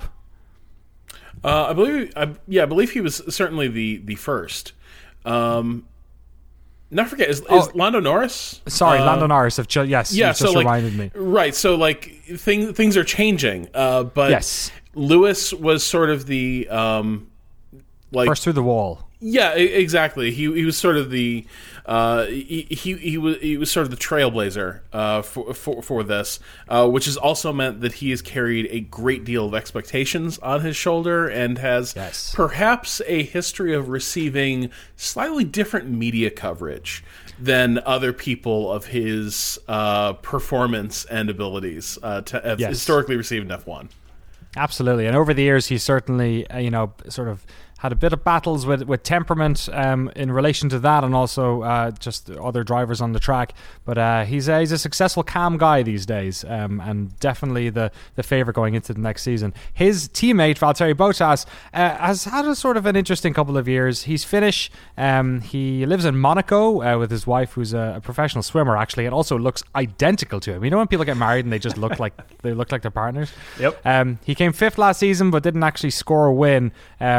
Uh, I believe, I, yeah, I believe he was certainly the the first. Um, not forget, is, is Oh. Lando Norris? sorry, Uh, Lando Norris. Of ju- yes, Yeah, you so just like, reminded me. right. So like, things things are changing. Uh, but Yes. Lewis was sort of the um, like First through the wall. Yeah, e- exactly. He he was sort of the uh, he, he he was he was sort of the trailblazer uh, for, for for this, uh, which has also meant that he has carried a great deal of expectations on his shoulder and has Yes. perhaps a history of receiving slightly different media coverage than other people of his uh, performance and abilities uh, to have Yes. historically received in F one. Absolutely, and over the years, he's certainly uh, you know sort of had a bit of battles with, with temperament um, in relation to that, and also uh, just other drivers on the track. But uh, he's a, he's a successful, calm guy these days, um, and definitely the the favorite going into the next season. His teammate Valtteri Bottas uh, has had a sort of an interesting couple of years. He's Finnish. Um, he lives in Monaco uh, with his wife, who's a, a professional swimmer, actually, and also looks identical to him. You know when people get married and they just look like they look like their partners. Yep. Um, he came fifth last season, but didn't actually score a win. Um, he came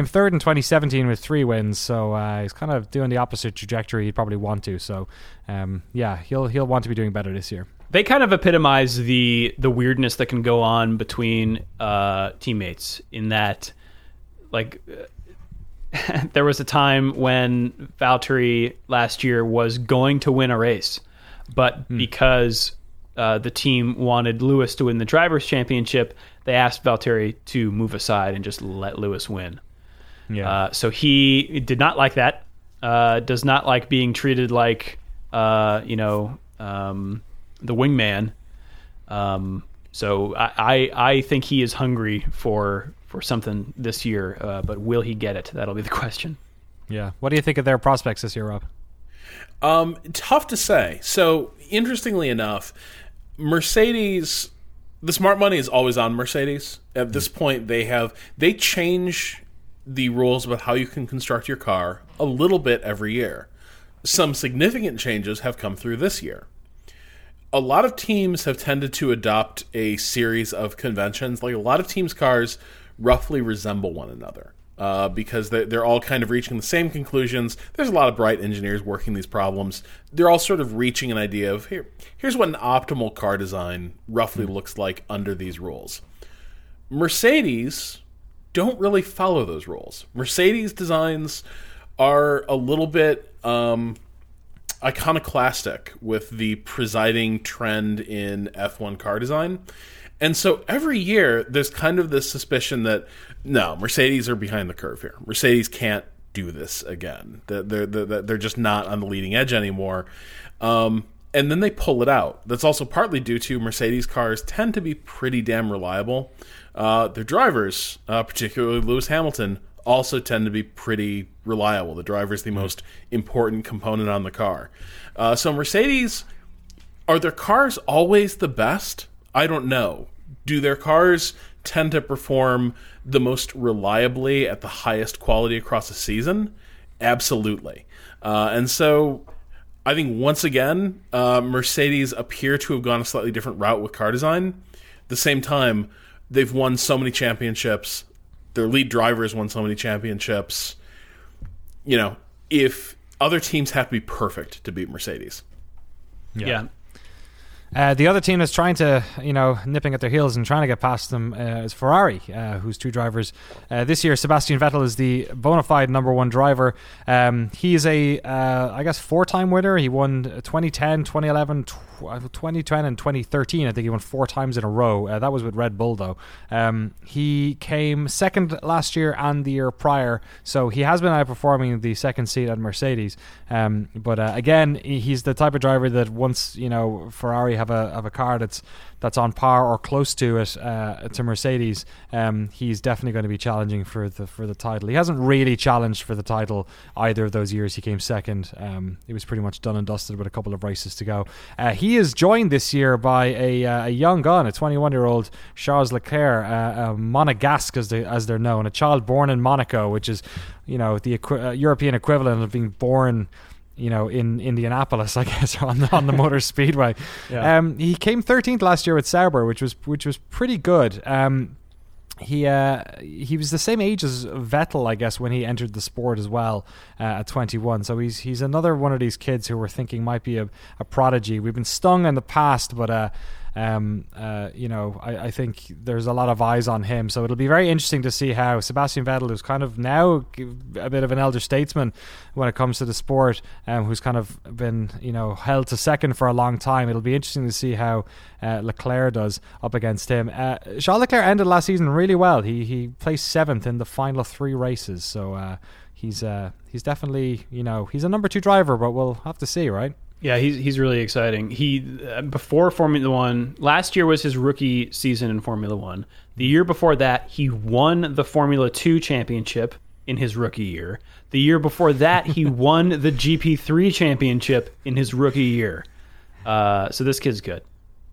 came third in twenty seventeen with three wins, so uh, he's kind of doing the opposite trajectory he'd probably want to. So, um, yeah, he'll he'll want to be doing better this year. They kind of epitomize the the weirdness that can go on between uh, teammates in that, like, there was a time when Valtteri last year was going to win a race, but mm. because uh, the team wanted Lewis to win the Drivers' Championship, they asked Valtteri to move aside and just let Lewis win. Yeah. Uh, so he did not like that. Uh, does not like being treated like, uh, you know, um, the wingman. Um, so I, I, I think he is hungry for for something this year, uh, but will he get it? That'll be the question. Yeah. What do you think of their prospects this year, Rob? Um, tough to say. So interestingly enough, Mercedes, the smart money is always on Mercedes. At this point, they have they change the rules about how you can construct your car a little bit every year. Some significant changes have come through this year. A lot of teams have tended to adopt a series of conventions. Like a lot of teams' cars roughly resemble one another uh, because they're, they're all kind of reaching the same conclusions. There's a lot of bright engineers working these problems. They're all sort of reaching an idea of here. Here's what an optimal car design roughly looks like under these rules. Mercedes don't really follow those rules. Mercedes designs are a little bit um, iconoclastic with the presiding trend in F one car design. And so every year there's kind of this suspicion that, no, Mercedes are behind the curve here. Mercedes can't do this again. They're, they're, they're just not on the leading edge anymore. Um, and then they pull it out. That's also partly due to Mercedes cars tend to be pretty damn reliable. Uh, their drivers, uh, particularly Lewis Hamilton, also tend to be pretty reliable. The driver is the most important component on the car. Uh, so Mercedes, are their cars always the best? I don't know. Do their cars tend to perform the most reliably at the highest quality across a season? Absolutely. Uh, and so I think once again, uh, Mercedes appear to have gone a slightly different route with car design. At the same time, they've won so many championships. Their lead drivers won so many championships. You know, if other teams have to be perfect to beat Mercedes. Yeah. yeah. Uh, the other team that's trying to, you know, nipping at their heels and trying to get past them uh, is Ferrari, uh, whose two drivers uh, this year, Sebastian Vettel is the bona fide number one driver. Um, he is a, uh, I guess, four-time winner. He won twenty ten, twenty eleven, twenty ten, and twenty thirteen. I think he won four times in a row. Uh, that was with Red Bull, though. Um, he came second last year and the year prior, so he has been outperforming the second seat at Mercedes. Um, but uh, again, he's the type of driver that once, you know, Ferrari have a have a car that's that's on par or close to it uh, to Mercedes, um, he's definitely going to be challenging for the for the title. He hasn't really challenged for the title either of those years. He came second. Um, he was pretty much done and dusted with a couple of races to go. Uh, he is joined this year by a, uh, a young gun, a twenty-one-year-old Charles Leclerc, uh, a Monegasque as they as they're known, a child born in Monaco, which is, you know, the equi- uh, European equivalent of being born, you know, in Indianapolis, I guess, on the, on the Motor Speedway. Yeah. Um, he came thirteenth last year with Sauber, which was which was pretty good. Um, he uh, he was the same age as Vettel, I guess, when he entered the sport as well uh, at twenty-one. So he's he's another one of these kids who we're thinking might be a, a prodigy. We've been stung in the past, but uh, um, uh, you know, I, I think there's a lot of eyes on him. So it'll be very interesting to see how Sebastian Vettel, who's kind of now a bit of an elder statesman when it comes to the sport, um, who's kind of been, you know, held to second for a long time. It'll be interesting to see how uh, Leclerc does up against him. Uh, Charles Leclerc ended last season really well. He he placed seventh in the final three races. So uh, he's uh, he's definitely, you know, he's a number two driver, but we'll have to see, right? Yeah, he's he's really exciting. He uh, before Formula One, last year was his rookie season in Formula One. The year before that, he won the Formula Two championship in his rookie year. The year before that, he won the G P three championship in his rookie year. Uh, so this kid's good.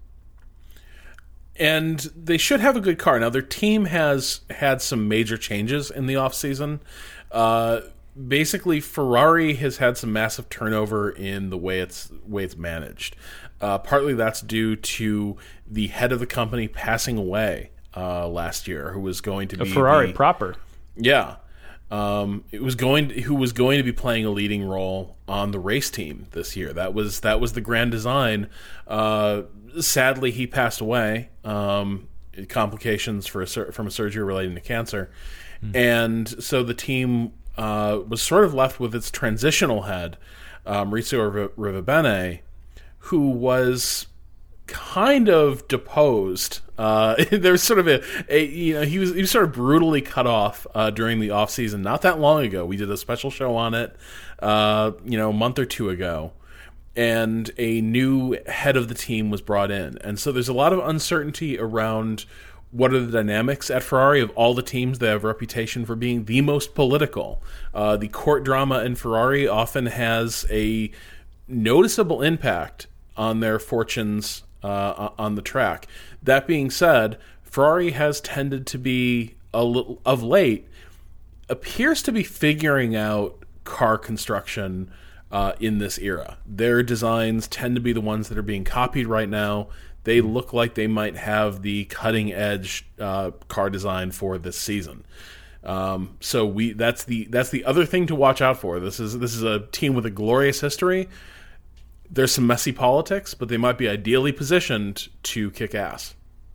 And they should have a good car. Now, their team has had some major changes in the offseason. Uh Basically, Ferrari has had some massive turnover in the way it's way it's managed. Uh, partly that's due to the head of the company passing away uh, last year, who was going to a be Ferrari the, proper. Yeah, um, it was going to, who was going to be playing a leading role on the race team this year. That was that was the grand design. Uh, sadly, he passed away. Um, complications for a sur- from a surgery relating to cancer, mm. and so the team uh, was sort of left with its transitional head, um, Maurizio Rivabene, who was kind of deposed. Uh, there was sort of a, a you know he was he was sort of brutally cut off uh, during the off season not that long ago. We did a special show on it, uh, you know, a month or two ago, and a new head of the team was brought in, and so there's a lot of uncertainty around what are the dynamics at Ferrari of all the teams that have a reputation for being the most political. Uh, the court drama in Ferrari often has a noticeable impact on their fortunes uh, on the track. That being said, Ferrari has tended to be, a little, of late, appears to be figuring out car construction uh, in this era. Their designs tend to be the ones that are being copied right now. They look like they might have the cutting-edge uh, car design for this season. Um, so we that's the that's the other thing to watch out for. This is this is a team with a glorious history. There's some messy politics, but they might be ideally positioned to kick ass.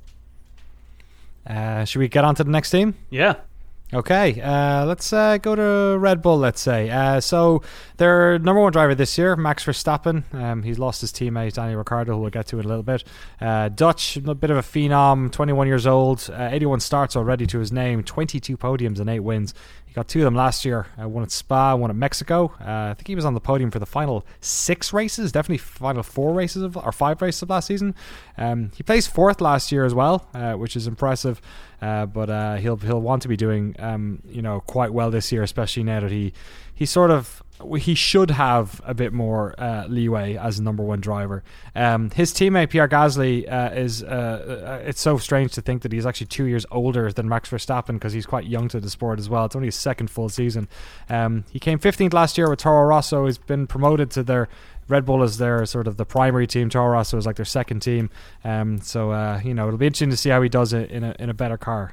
Uh, should we get on to the next team? Yeah. Okay, uh, let's uh, go to Red Bull, let's say. Uh, so their number one driver this year, Max Verstappen. Um, he's lost his teammate, Daniel Ricciardo, who we'll get to in a little bit. Uh, Dutch, a bit of a phenom, twenty-one years old, uh, eighty-one starts already to his name, twenty-two podiums and eight wins. He got two of them last year, uh, one at Spa, one at Mexico. Uh, I think he was on the podium for the final six races, definitely final four races, of, or five races of last season. Um, he placed fourth last year as well, uh, which is impressive. Uh, but uh, he'll he'll want to be doing um, you know quite well this year, especially now that he he sort of he should have a bit more uh, leeway as a number one driver. Um, his teammate Pierre Gasly uh, is uh, it's so strange to think that he's actually two years older than Max Verstappen because he's quite young to the sport as well. It's only his second full season. Um, he came fifteenth last year with Toro Rosso. He's been promoted to their Red Bull is their sort of the primary team. Toro Rosso is like their second team. Um, so uh, you know it'll be interesting to see how he does it in a in a better car.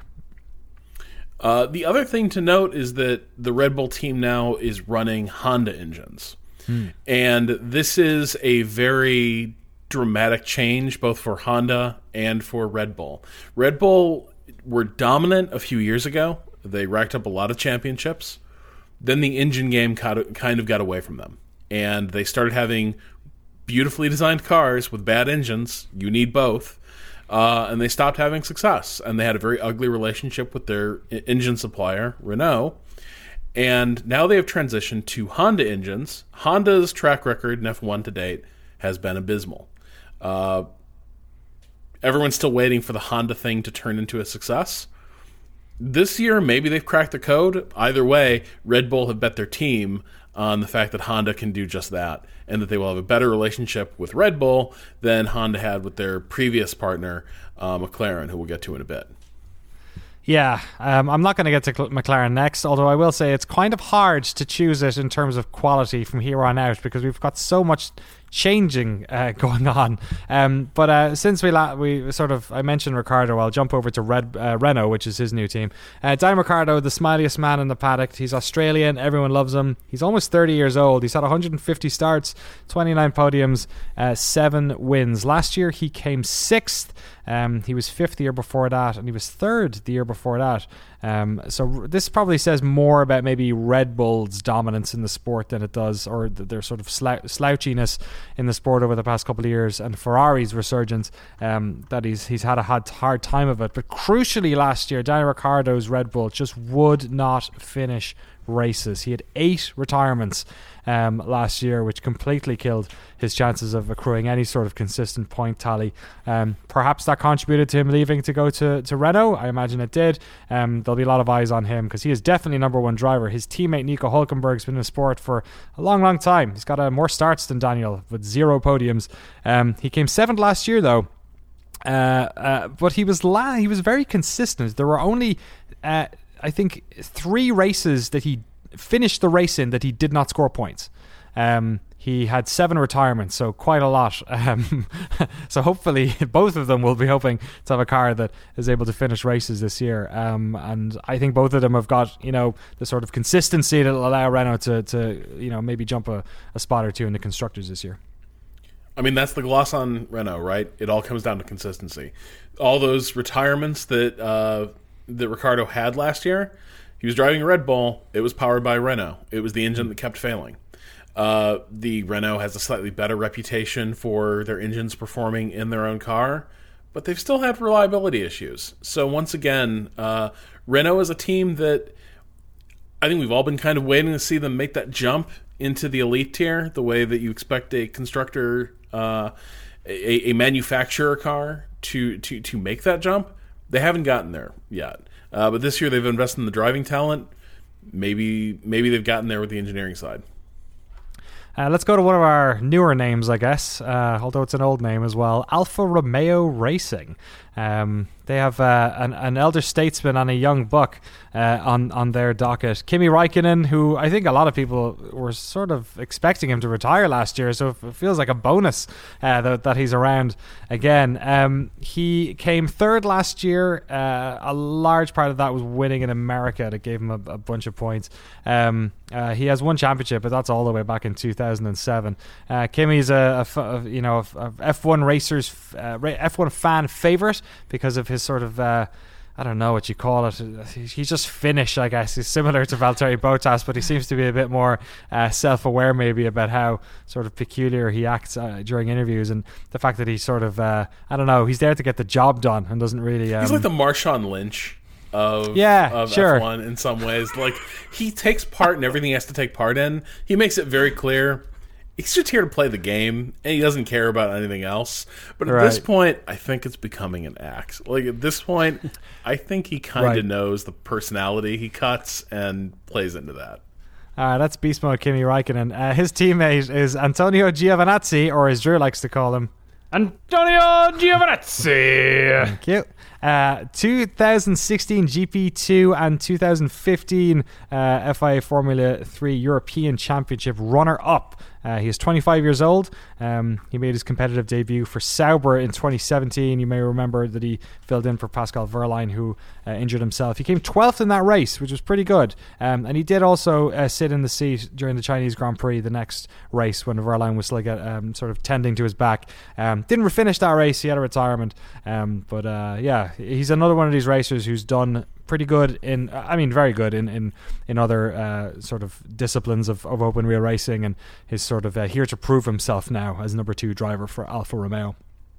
Uh, the other thing to note is that the Red Bull team now is running Honda engines, hmm. and this is a very dramatic change both for Honda and for Red Bull. Red Bull were dominant a few years ago. They racked up a lot of championships. Then the engine game kind of got away from them. And they started having beautifully designed cars with bad engines. You need both. Uh, and they stopped having success. And they had a very ugly relationship with their engine supplier, Renault. And now they have transitioned to Honda engines. Honda's track record in F one to date has been abysmal. Uh, everyone's still waiting for the Honda thing to turn into a success. This year, maybe they've cracked the code. Either way, Red Bull have bet their team on the fact that Honda can do just that, and that they will have a better relationship with Red Bull than Honda had with their previous partner, uh, McLaren, who we'll get to in a bit. Yeah, um, I'm not going to get to McLaren next, although I will say it's kind of hard to choose it in terms of quality from here on out because we've got so much changing uh, going on. Um, but uh, since we la- we sort of I mentioned Ricciardo, I'll jump over to Red uh, Renault, which is his new team. Uh, Daniel Ricciardo, the smiliest man in the paddock. He's Australian. Everyone loves him. He's almost thirty years old. He's had one hundred fifty starts, twenty-nine podiums, uh, seven wins. Last year he came sixth. Um, he was fifth the year before that, and he was third the year before that. Um, so this probably says more about maybe Red Bull's dominance in the sport than it does, or their sort of slou- slouchiness in the sport over the past couple of years, and Ferrari's resurgence. Um, that he's he's had a hard, hard time of it. But crucially, last year, Daniel Ricciardo's Red Bull just would not finish races. He had eight retirements um, last year, which completely killed his chances of accruing any sort of consistent point tally. Um, perhaps that contributed to him leaving to go to, to Renault. I imagine it did. Um, there'll be a lot of eyes on him because he is definitely number one driver. His teammate Nico Hülkenberg's been in the sport for a long, long time. He's got uh, more starts than Daniel with zero podiums. Um, he came seventh last year though. Uh, uh, but he was la- he was very consistent. There were only uh, I think three races that he finished the race in that he did not score points. Um, he had seven retirements, so quite a lot. Um, so hopefully both of them will be hoping to have a car that is able to finish races this year. Um, and I think both of them have got, you know, the sort of consistency that will allow Renault to, to you know, maybe jump a, a spot or two in the constructors this year. I mean, that's the gloss on Renault, right? It all comes down to consistency. All those retirements that uh, that Ricciardo had last year, he was driving a Red Bull. It was powered by Renault. It was the engine that kept failing. Uh, the Renault has a slightly better reputation for their engines performing in their own car, but they've still had reliability issues. So once again, uh, Renault is a team that I think we've all been kind of waiting to see them make that jump into the elite tier, the way that you expect a constructor, uh, a, a manufacturer car to, to, to make that jump. They haven't gotten there yet. Uh, but this year they've invested in the driving talent. Maybe maybe they've gotten there with the engineering side. Uh, let's go to one of our newer names, I guess, uh, although it's an old name as well. Alfa Romeo Racing. Um, they have uh, an, an elder statesman and a young buck uh, on, on their docket. Kimi Räikkönen, who I think a lot of people were sort of expecting him to retire last year, so it feels like a bonus uh, that, that he's around again. Um, he came third last year. Uh, a large part of that was winning in America that gave him a, a bunch of points. Um, uh, he has one championship, but that's all the way back in two thousand seven. Uh, Kimi's a, a, a you know a F one racers uh, F one fan favorite because of his sort of uh, I don't know what you call it. He's just Finnish, I guess. He's similar to Valtteri Bottas, but he seems to be a bit more uh, self-aware maybe about how sort of peculiar he acts uh, during interviews, and the fact that he sort of uh, I don't know, he's there to get the job done and doesn't really um, he's like the Marshawn Lynch of, yeah, of sure. F one in some ways. Like, he takes part in everything he has to take part in. He makes it very clear he's just here to play the game, and he doesn't care about anything else. But at right. this point, I think it's becoming an act. Like, at this point, I think he kind of right. knows the personality he cuts and plays into that. Uh, that's beast mode Kimi Räikkönen. Uh, his teammate is Antonio Giovinazzi, or as Drew likes to call him, Antonio Giovinazzi. Thank you. Uh, two thousand sixteen G P two and two thousand fifteen uh, F I A Formula three European Championship runner-up. Uh, he is twenty-five years old. Um, he made his competitive debut for Sauber in twenty seventeen. You may remember that he filled in for Pascal Wehrlein, who uh, injured himself. He came twelfth in that race, which was pretty good. Um, and he did also uh, sit in the seat during the Chinese Grand Prix, the next race, when Wehrlein was still get, um, sort of tending to his back. Um, didn't finish that race. He had a retirement. Um, but uh, yeah, he's another one of these racers who's done pretty good in, I mean, very good in in, in other uh, sort of disciplines of, of open wheel racing, and is sort of uh, here to prove himself now as number two driver for Alfa Romeo.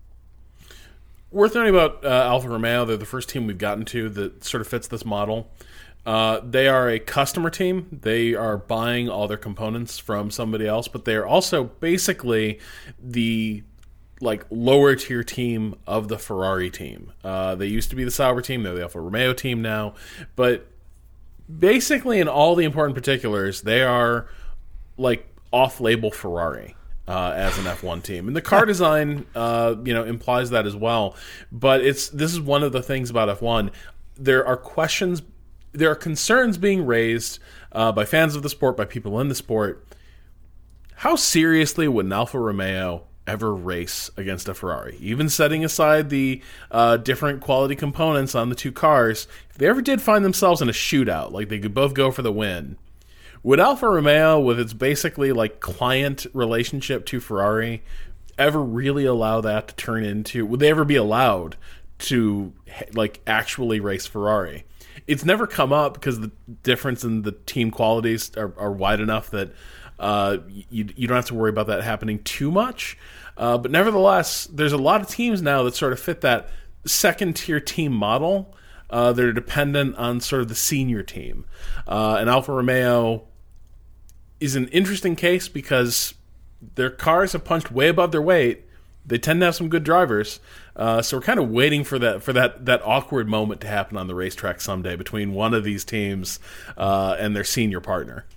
Worth noting about uh, Alfa Romeo, they're the first team we've gotten to that sort of fits this model. Uh, they are a customer team. They are buying all their components from somebody else, but they are also basically the like lower tier team of the Ferrari team. Uh, they used to be the Sauber team. They're the Alfa Romeo team now. But basically in all the important particulars, they are like off-label Ferrari uh, as an F one team. And the car design uh, you know, implies that as well. But it's this is one of the things about F one. There are questions, there are concerns being raised uh, by fans of the sport, by people in the sport. How seriously would an Alfa Romeo ever race against a Ferrari? Even setting aside the uh, different quality components on the two cars, if they ever did find themselves in a shootout, like they could both go for the win, would Alfa Romeo, with its basically like client relationship to Ferrari, ever really allow that to turn into, would they ever be allowed to like actually race Ferrari? It's never come up because the difference in the team qualities are, are wide enough that Uh, you you don't have to worry about that happening too much. Uh, but nevertheless, there's a lot of teams now that sort of fit that second-tier team model. Uh, they're dependent on sort of the senior team. Uh, and Alfa Romeo is an interesting case because their cars have punched way above their weight. They tend to have some good drivers. Uh, so we're kind of waiting for that for that, that awkward moment to happen on the racetrack someday between one of these teams uh, and their senior partner.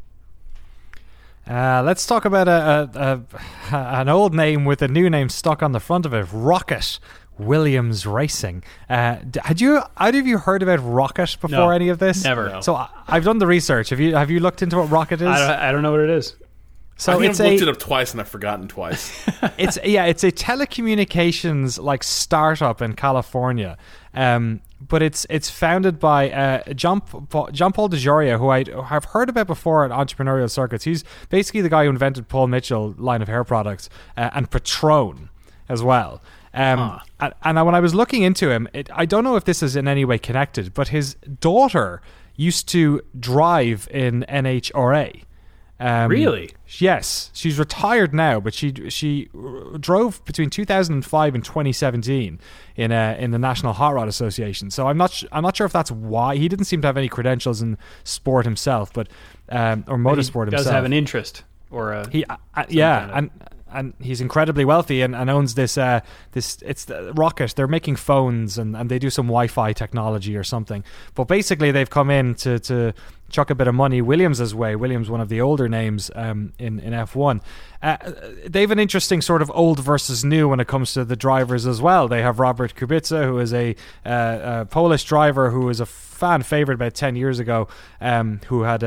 Uh, let's talk about a, a, a an old name with a new name stuck on the front of it. Rocket Williams Racing. Uh, had you either of you heard about Rocket before no, any of this? Never. No. So I, I've done the research. Have you have you looked into what Rocket is? I don't, I don't know what it is. So I think it's I've looked a, it up twice and I've forgotten twice. it's yeah, it's a telecommunications like startup in California, um, but it's it's founded by uh, John John Paul DeJoria, who I have heard about before at entrepreneurial circuits. He's basically the guy who invented Paul Mitchell line of hair products uh, and Patron as well. Um, Huh. and, and when I was looking into him, it, I don't know if this is in any way connected, but his daughter used to drive in N H R A. Um, Really? Yes, she's retired now, but she she drove between two thousand five and twenty seventeen in uh, in the National Hot Rod Association. So I'm not sh- I'm not sure if that's why. He didn't seem to have any credentials in sport himself, but um, or motorsport he does himself. have an interest or a He uh, uh, yeah, kind of- and and he's incredibly wealthy and, and owns this uh this it's the Rocket. They're making phones and, and they do some Wi-Fi technology or something. But basically they've come in to to chuck a bit of money Williams' way. Williams, one of the older names um, in, in F one. Uh, they have an interesting sort of old versus new when it comes to the drivers as well. They have Robert Kubica, who is a, uh, a Polish driver who was a fan favorite about ten years ago, um, who had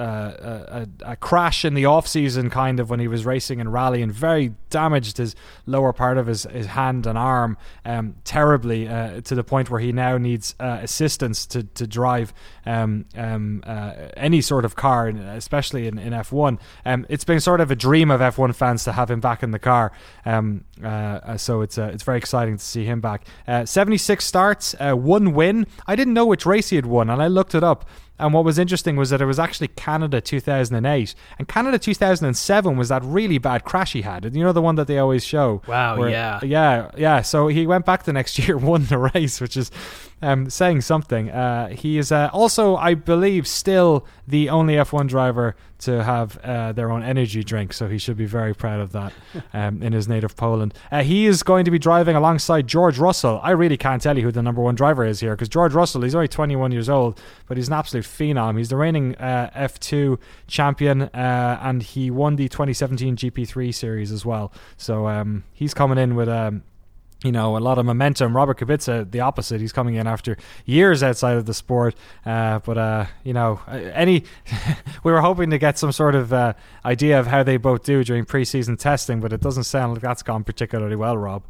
a, a, a, a crash in the off-season kind of when he was racing in rally and very damaged his lower part of his, his hand and arm um, terribly uh, to the point where he now needs uh, assistance to, to drive um, um, uh, any sort of car, especially in, in F one. Um, it's been sort of a dream of F one fans to have him back in the car. Um, uh, so it's uh, it's very exciting to see him back. Uh, seventy-six starts, uh, one win. I didn't know which race he had won, and I looked it up. And what was interesting was that it was actually Canada two thousand eight. And Canada two thousand seven was that really bad crash he had. You know, the one that they always show? Wow, where, yeah. Yeah, yeah. So he went back the next year, won the race, which is um, saying something. Uh, he is uh, also, I believe, still the only F one driver to have uh, their own energy drink. So he should be very proud of that um, in his native Poland. Uh, he is going to be driving alongside George Russell. I really can't tell you who the number one driver is here because George Russell, he's only twenty-one years old, but he's an absolute phenom. He's the reigning uh, F two champion uh, and he won the twenty seventeen G P three series as well. So um, he's coming in with um, you know, a lot of momentum. Robert Kubica, the opposite. He's coming in after years outside of the sport. Uh, but, uh, you know, any we were hoping to get some sort of uh, idea of how they both do during preseason testing, but it doesn't sound like that's gone particularly well, Rob.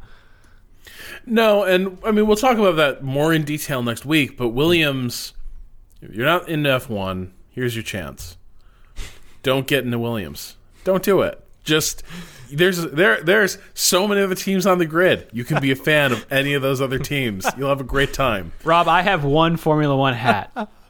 No, and I mean, we'll talk about that more in detail next week, but Williams, if you're not into F one, here's your chance. Don't get into Williams. Don't do it. Just... There's there there's so many other teams on the grid. You can be a fan of any of those other teams. You'll have a great time. Rob, I have one Formula One hat,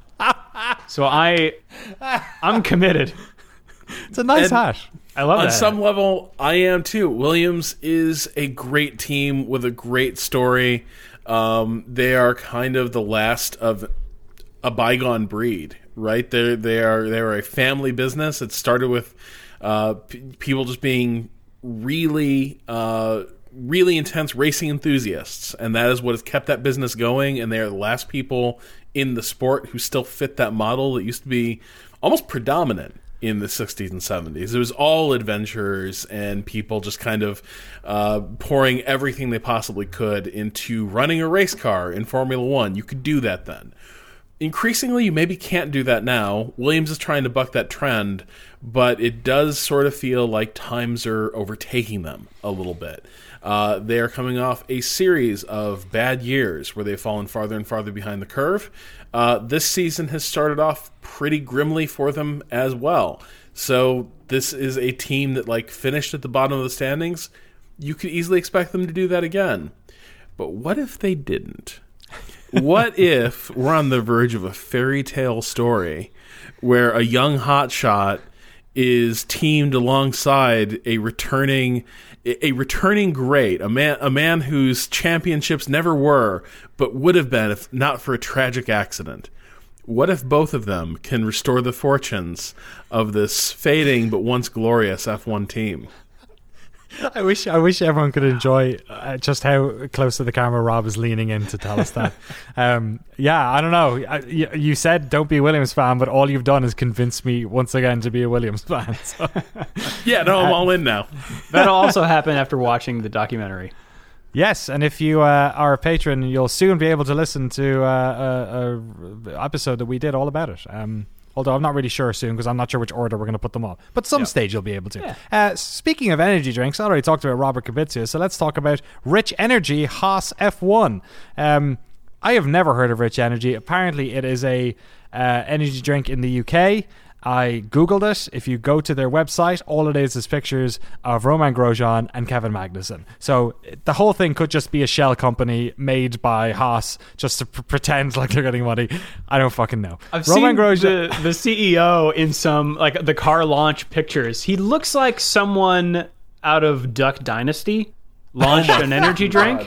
so I I'm committed. It's a nice And hat. I love On that. some level, I am too. Williams is a great team with a great story. Um, they are kind of the last of a bygone breed, right? They they are they are a family business. It started with uh, p- people just being really uh, really intense racing enthusiasts, and that is what has kept that business going. And they are the last people in the sport who still fit that model that used to be almost predominant in the sixties and seventies. It was all adventurers and people just kind of uh, pouring everything they possibly could into running a race car in Formula One. You could do that then. Increasingly, you maybe can't do that now. Williams is trying to buck that trend, but it does sort of feel like times are overtaking them a little bit. Uh, they are coming off a series of bad years where they've fallen farther and farther behind the curve. Uh, this season has started off pretty grimly for them as well. So this is a team that like finished at the bottom of the standings. You could easily expect them to do that again. But what if they didn't? What if we're on the verge of a fairy tale story where a young hotshot is teamed alongside a returning a returning great, a man a man whose championships never were, but would have been if not for a tragic accident? What if both of them can restore the fortunes of this fading but once glorious F one team? I wish I wish everyone could enjoy uh, just how close to the camera Rob is leaning in to tell us that. um, yeah, I don't know. I, you, you said don't be a Williams fan, but all you've done is convince me once again to be a Williams fan. So. Yeah, no, I'm all in now. That'll also happen after watching the documentary. Yes, and if you uh, are a patron, you'll soon be able to listen to uh, a, a episode that we did all about it. Um, Although I'm not really sure soon because I'm not sure which order we're going to put them up. But some Yep. stage you'll be able to. Yeah. Uh, speaking of energy drinks, I already talked about Robert Kubica, so let's talk about Rich Energy Haas F one. Um, I have never heard of Rich Energy. Apparently, it is a uh, energy drink in the U K. I googled it. If you go to their website, all it is is pictures of Roman Grosjean and Kevin Magnussen. So the whole thing could just be a shell company made by Haas just to pr- pretend like they're getting money. I don't fucking know. I've Roman seen Grosjean. the, the C E O in some, like, the car launch pictures. He looks like someone out of Duck Dynasty launched an energy drink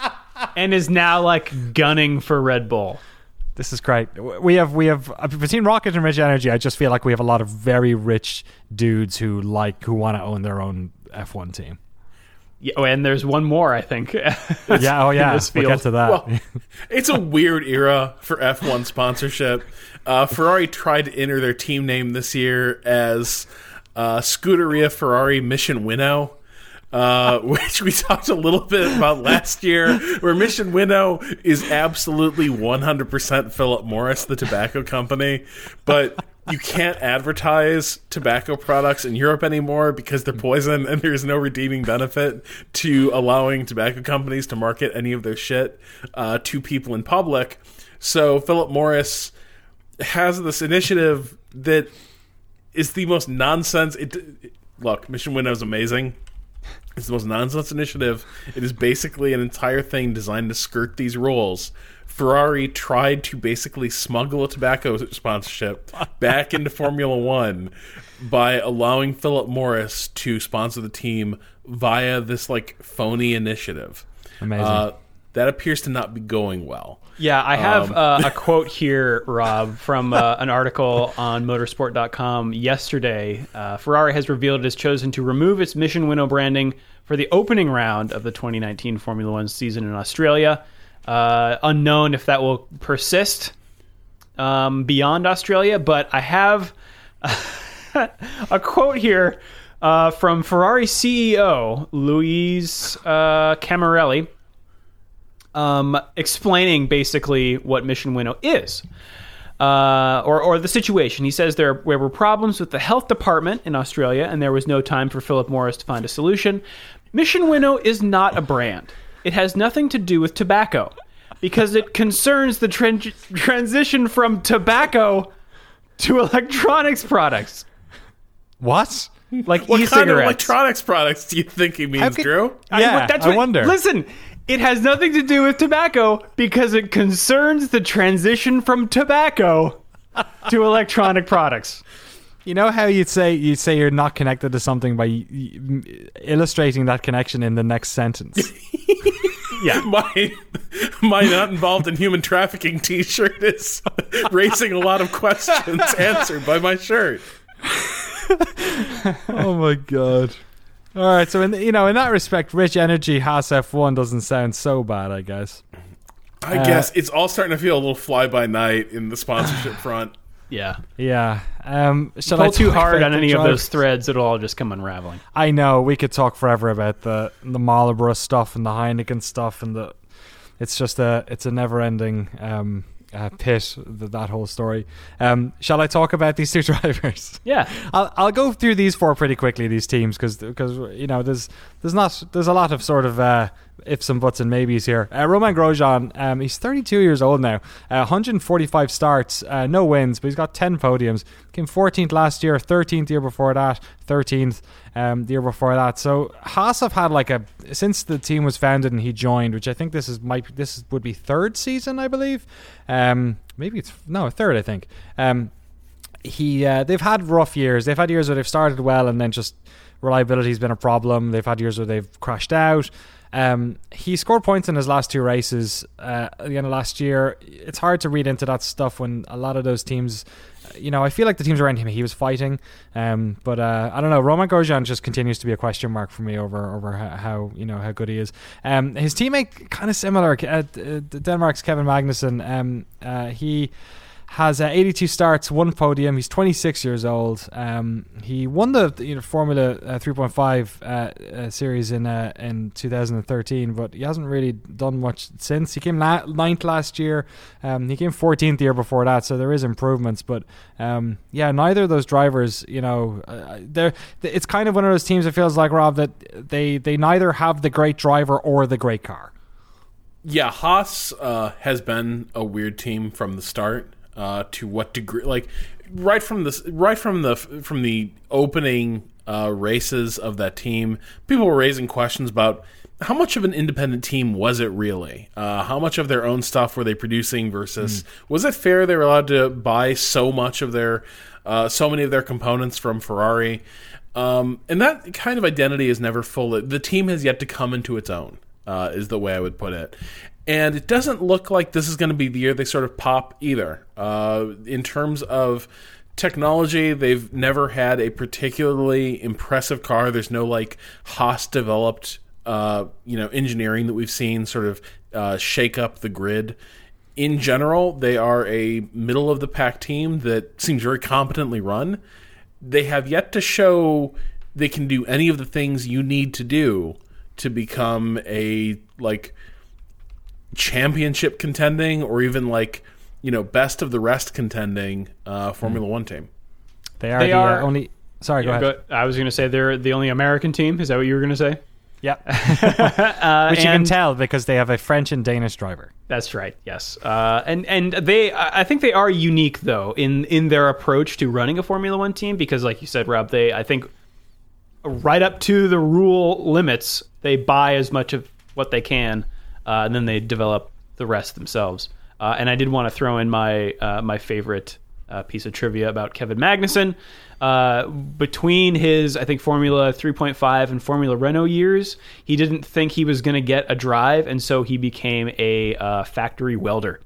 and is now, like, gunning for Red Bull. This is great. We have we have uh, between Rocket and Rich Energy. I just feel like we have a lot of very rich dudes who like who want to own their own F one team. Yeah, oh, and there's one more, I think. Yeah, oh yeah, this we'll field. get to that. Well, it's a weird era for F one sponsorship. Uh, Ferrari tried to enter their team name this year as uh, Scuderia Ferrari Mission Winnow. Uh, which we talked a little bit about last year, where Mission Winnow is absolutely one hundred percent Philip Morris, the tobacco company, but you can't advertise tobacco products in Europe anymore because they're poison, and there's no redeeming benefit to allowing tobacco companies to market any of their shit uh, to people in public. So Philip Morris has this initiative that is the most nonsense. It, it, look, Mission Winnow is amazing. It's the most nonsense initiative. It is basically an entire thing designed to skirt these rules. Ferrari tried to basically smuggle a tobacco sponsorship back into Formula One by allowing Philip Morris to sponsor the team via this like phony initiative. Amazing. Uh, that appears to not be going well. Yeah, I have Um, uh, a quote here, Rob, from uh, an article on motorsport dot com yesterday. Uh, Ferrari has revealed it has chosen to remove its Mission Winnow branding for the opening round of the twenty nineteen Formula One season in Australia. Uh, unknown if that will persist um, beyond Australia, but I have a quote here uh, from Ferrari C E O Luis uh, Camarelli. Um, explaining basically what Mission Winnow is, uh, or or the situation. He says there, there were problems with the health department in Australia, and there was no time for Philip Morris to find a solution. Mission Winnow is not a brand. It has nothing to do with tobacco, because it concerns the tran- transition from tobacco to electronics products, What? like What e-cigarettes. kind of electronics products do you think he means, could- Drew? Yeah, that's I what- wonder. Listen, it has nothing to do with tobacco because it concerns the transition from tobacco to electronic products. You know how you'd say you say you're not connected to something by y- y- illustrating that connection in the next sentence. Yeah. My my not involved in human trafficking T-shirt is raising a lot of questions answered by my shirt. Oh my god. All right, so in you know in that respect, Rich Energy Haas F one doesn't sound so bad, I guess. I Uh, guess it's all starting to feel a little fly by night in the sponsorship front. Yeah. Yeah. Um, shall I Pull too talk hard about on the any of drivers? those threads, it'll all just come unraveling. I know we could talk forever about the the Marlboro stuff and the Heineken stuff and the. It's just a it's a never ending um, uh, pit the, that whole story. Um, shall I talk about these two drivers? Yeah. I'll I'll go through these four pretty quickly. These teams because because you know there's there's not there's a lot of sort of uh, ifs and buts and maybes here. Uh, Roman Grosjean, um, he's thirty-two years old now. Uh, one hundred forty-five starts, uh, no wins, but he's got ten podiums. Came fourteenth last year, thirteenth the year before that, thirteenth um, the year before that. So Haas have had like a since the team was founded and he joined, which I think this is might this would be third season, I believe. Um, maybe it's no third, I think. Um, he uh, they've had rough years. They've had years where they've started well and then just reliability's been a problem. They've had years where they've crashed out. Um, he scored points in his last two races uh, at the end of last year. It's hard to read into that stuff when a lot of those teams, you know, I feel like the teams around him he was fighting, um, but uh, I don't know. Roman Grosjean just continues to be a question mark for me over over how, how you know how good he is. Um, his teammate kind of similar, uh, Denmark's Kevin Magnussen. Um, uh, he has uh, eighty-two starts, one podium. He's twenty-six years old. Um, he won the you know Formula uh, three point five uh, uh, series in uh, in two thousand thirteen, but he hasn't really done much since. He came la- ninth last year. Um, he came fourteenth the year before that, so there is improvements. But um, yeah, neither of those drivers, you know, uh, they're it's kind of one of those teams. It feels like, Rob, that they they neither have the great driver or the great car. Yeah, Haas uh, has been a weird team from the start. Uh, to what degree? Like right from the right from the from the opening uh, races of that team, people were raising questions about how much of an independent team was it really? Uh, how much of their own stuff were they producing versus mm. was it fair they were allowed to buy so much of their uh, so many of their components from Ferrari? Um, and that kind of identity is never full. The team has yet to come into its own. Uh, is the way I would put it. And it doesn't look like this is going to be the year they sort of pop either. Uh, in terms of technology, they've never had a particularly impressive car. There's no like Haas-developed uh, you know, engineering that we've seen sort of uh, shake up the grid. In general, they are a middle-of-the-pack team that seems very competently run. They have yet to show they can do any of the things you need to do to become a like championship contending or even like you know best of the rest contending uh, Formula mm. One team. They are they the are, uh, only. Sorry, yeah, go ahead. Go, I was going to say they're the only American team. Is that what you were going to say? Yeah, uh, which you can tell because they have a French and Danish driver. That's right. Yes, uh, and and they, I think they are unique though in in their approach to running a Formula One team because, like you said, Rob, they I think right up to the rule limits, they buy as much of what they can, uh, and then they develop the rest themselves. Uh, and I did want to throw in my uh, my favorite uh, piece of trivia about Kevin Magnussen. Uh, between his, I think, Formula three point five and Formula Renault years, he didn't think he was going to get a drive, and so he became a uh, factory welder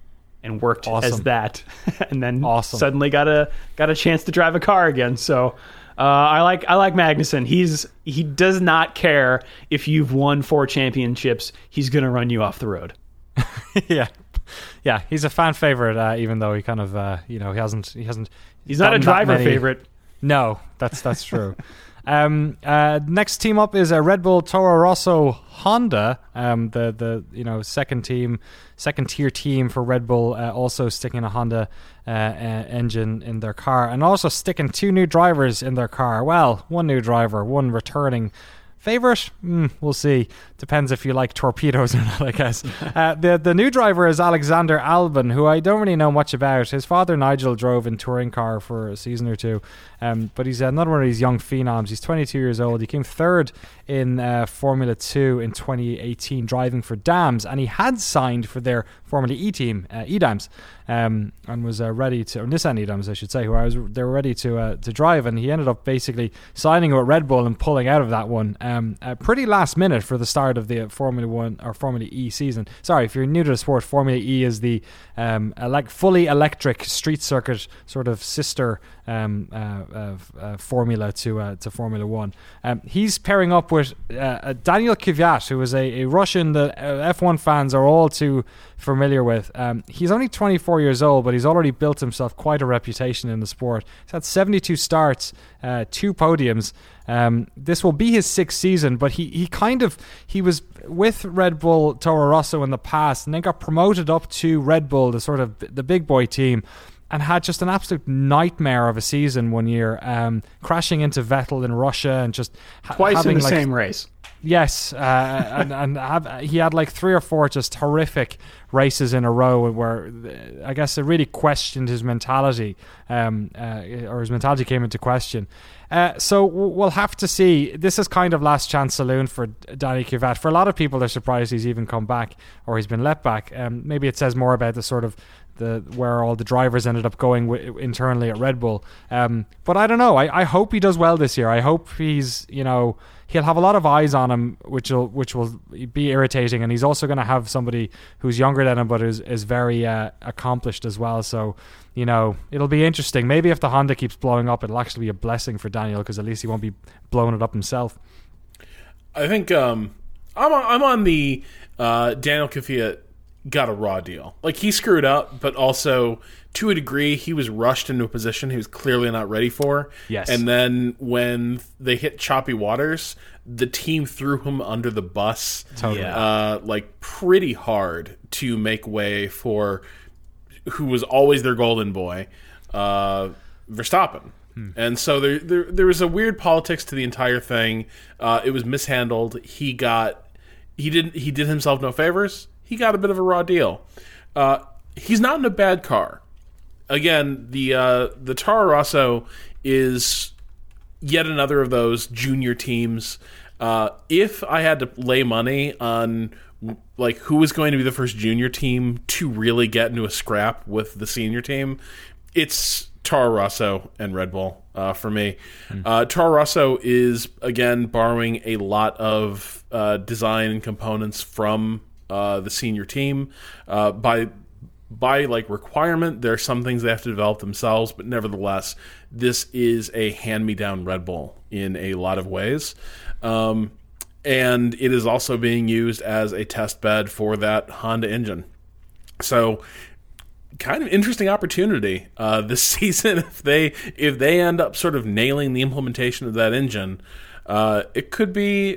and worked awesome. as that, and then awesome. suddenly got a got a chance to drive a car again. So. Uh, I like I like Magnussen. He's he does not care if you've won four championships. He's going to run you off the road. yeah, yeah. He's a fan favorite, uh, even though he kind of uh, you know he hasn't he hasn't. He's not a driver favorite. No, that's that's true. Um, uh, next team up is a Red Bull Toro Rosso Honda, um, the the you know second team, second tier team for Red Bull, uh, also sticking a Honda uh, uh, engine in their car, and also sticking two new drivers in their car. Well, one new driver, one returning. Favorite? Mm, we'll see. Depends if you like torpedoes or not, I guess. uh, the the new driver is Alexander Albon, who I don't really know much about. His father Nigel drove in touring car for a season or two, um, but he's another one of these young phenoms. He's twenty-two years old. He came third in uh, Formula two in twenty eighteen, driving for Dams, and he had signed for their Formula E team, uh, Edams, um, and was uh, ready to, or Nissan Edams, I should say, who I was they were ready to uh, to drive, and he ended up basically signing with Red Bull and pulling out of that one. Um, uh, pretty last minute for the start of the Formula One or Formula E season. Sorry, if you're new to the sport, Formula E is the um, elect- fully electric street circuit sort of sister um, uh, uh, uh, formula to uh, to Formula One. Um, he's pairing up with uh, Daniel Kvyat, who is a, a Russian that uh, F one fans are all too familiar with. Um, he's only twenty-four years old, but he's already built himself quite a reputation in the sport. He's had seventy-two starts, uh, two podiums. Um, this will be his sixth season, but he, he kind of he was with Red Bull Toro Rosso in the past, and then got promoted up to Red Bull, the sort of the big boy team, and had just an absolute nightmare of a season one year, um, crashing into Vettel in Russia and just ha- twice having in the like, same race. Yes, uh, and, and have, he had like three or four just horrific races in a row where uh, I guess it really questioned his mentality, um, uh, or his mentality came into question. Uh, so we'll have to see. This is kind of last chance saloon for Danny Kvyat. For a lot of people, they're surprised he's even come back or he's been let back. Um, maybe it says more about the sort of the where all the drivers ended up going w- internally at Red Bull. Um, but I don't know. I, I hope he does well this year. I hope he's, you know, he'll have a lot of eyes on him, which will which will be irritating. And he's also going to have somebody who's younger than him, but is is very uh, accomplished as well. So, you know, it'll be interesting. Maybe if the Honda keeps blowing up, it'll actually be a blessing for Daniel, because at least he won't be blowing it up himself. I think um, I'm on, I'm on the uh, Daniel Kvyat got a raw deal. Like, he screwed up, but also, to a degree, he was rushed into a position he was clearly not ready for. Yes. And then when they hit choppy waters, the team threw him under the bus, Totally. uh, like, pretty hard to make way for who was always their golden boy, uh, Verstappen. Hmm. And so there, there there was a weird politics to the entire thing. Uh, it was mishandled. He got he didn't he did himself no favors. He got a bit of a raw deal. Uh, he's not in a bad car. Again, the uh, the Toro Rosso is yet another of those junior teams. Uh, if I had to lay money on like who was going to be the first junior team to really get into a scrap with the senior team, it's Toro Rosso and Red Bull uh, for me. Mm. Uh, Toro Rosso is, again, borrowing a lot of uh, design and components from uh, the senior team. Uh, by by like requirement, there are some things they have to develop themselves, but nevertheless, this is a hand-me-down Red Bull in a lot of ways. Um, and it is also being used as a test bed for that Honda engine. So, kind of interesting opportunity uh, this season if they if they end up sort of nailing the implementation of that engine. Uh, it could be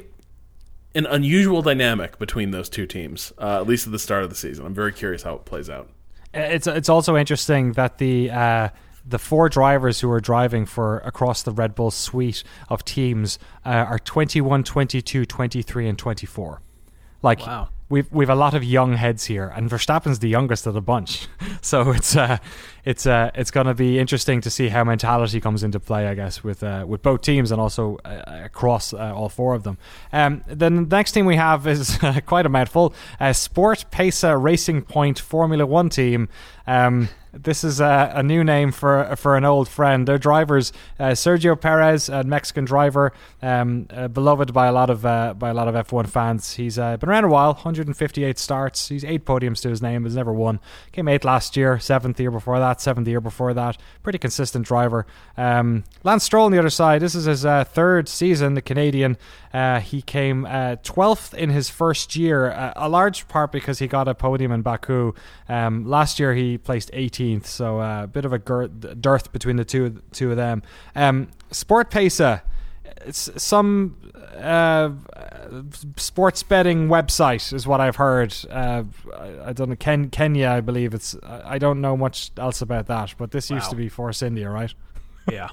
an unusual dynamic between those two teams, uh, at least at the start of the season. I'm very curious how it plays out. It's it's also interesting that the uh, the four drivers who are driving for across the Red Bull suite of teams uh, are twenty-one, twenty-two, twenty-three, and twenty-four. Like, wow. We've we've a lot of young heads here, and Verstappen's the youngest of the bunch. So it's uh, it's uh, it's going to be interesting to see how mentality comes into play, I guess, with uh, with both teams and also uh, across uh, all four of them. Um, the next team we have is uh, quite a mouthful. Uh, Sport Pesa Racing Point Formula One team. Um, This is a, a new name for for an old friend. Their drivers, uh, Sergio Perez, a Mexican driver, um, uh, beloved by a lot of uh, by a lot of F one fans. He's uh, been around a while, one hundred fifty-eight starts. He's eight podiums to his name. Has never won. Came eighth last year, seventh the year before that, seventh the year before that. Pretty consistent driver. Um, Lance Stroll on the other side. This is his uh, third season. The Canadian. Uh, he came uh, twelfth in his first year, uh, a large part because he got a podium in Baku. Um, last year he placed eighteenth, so a uh, bit of a gir- dearth between the two two of them. Um, Sport Pesa, it's some uh, sports betting website is what I've heard. Uh, I, I don't know, Ken, Kenya, I believe it's. I don't know much else about that, but this wow. used to be Force India, right? Yeah.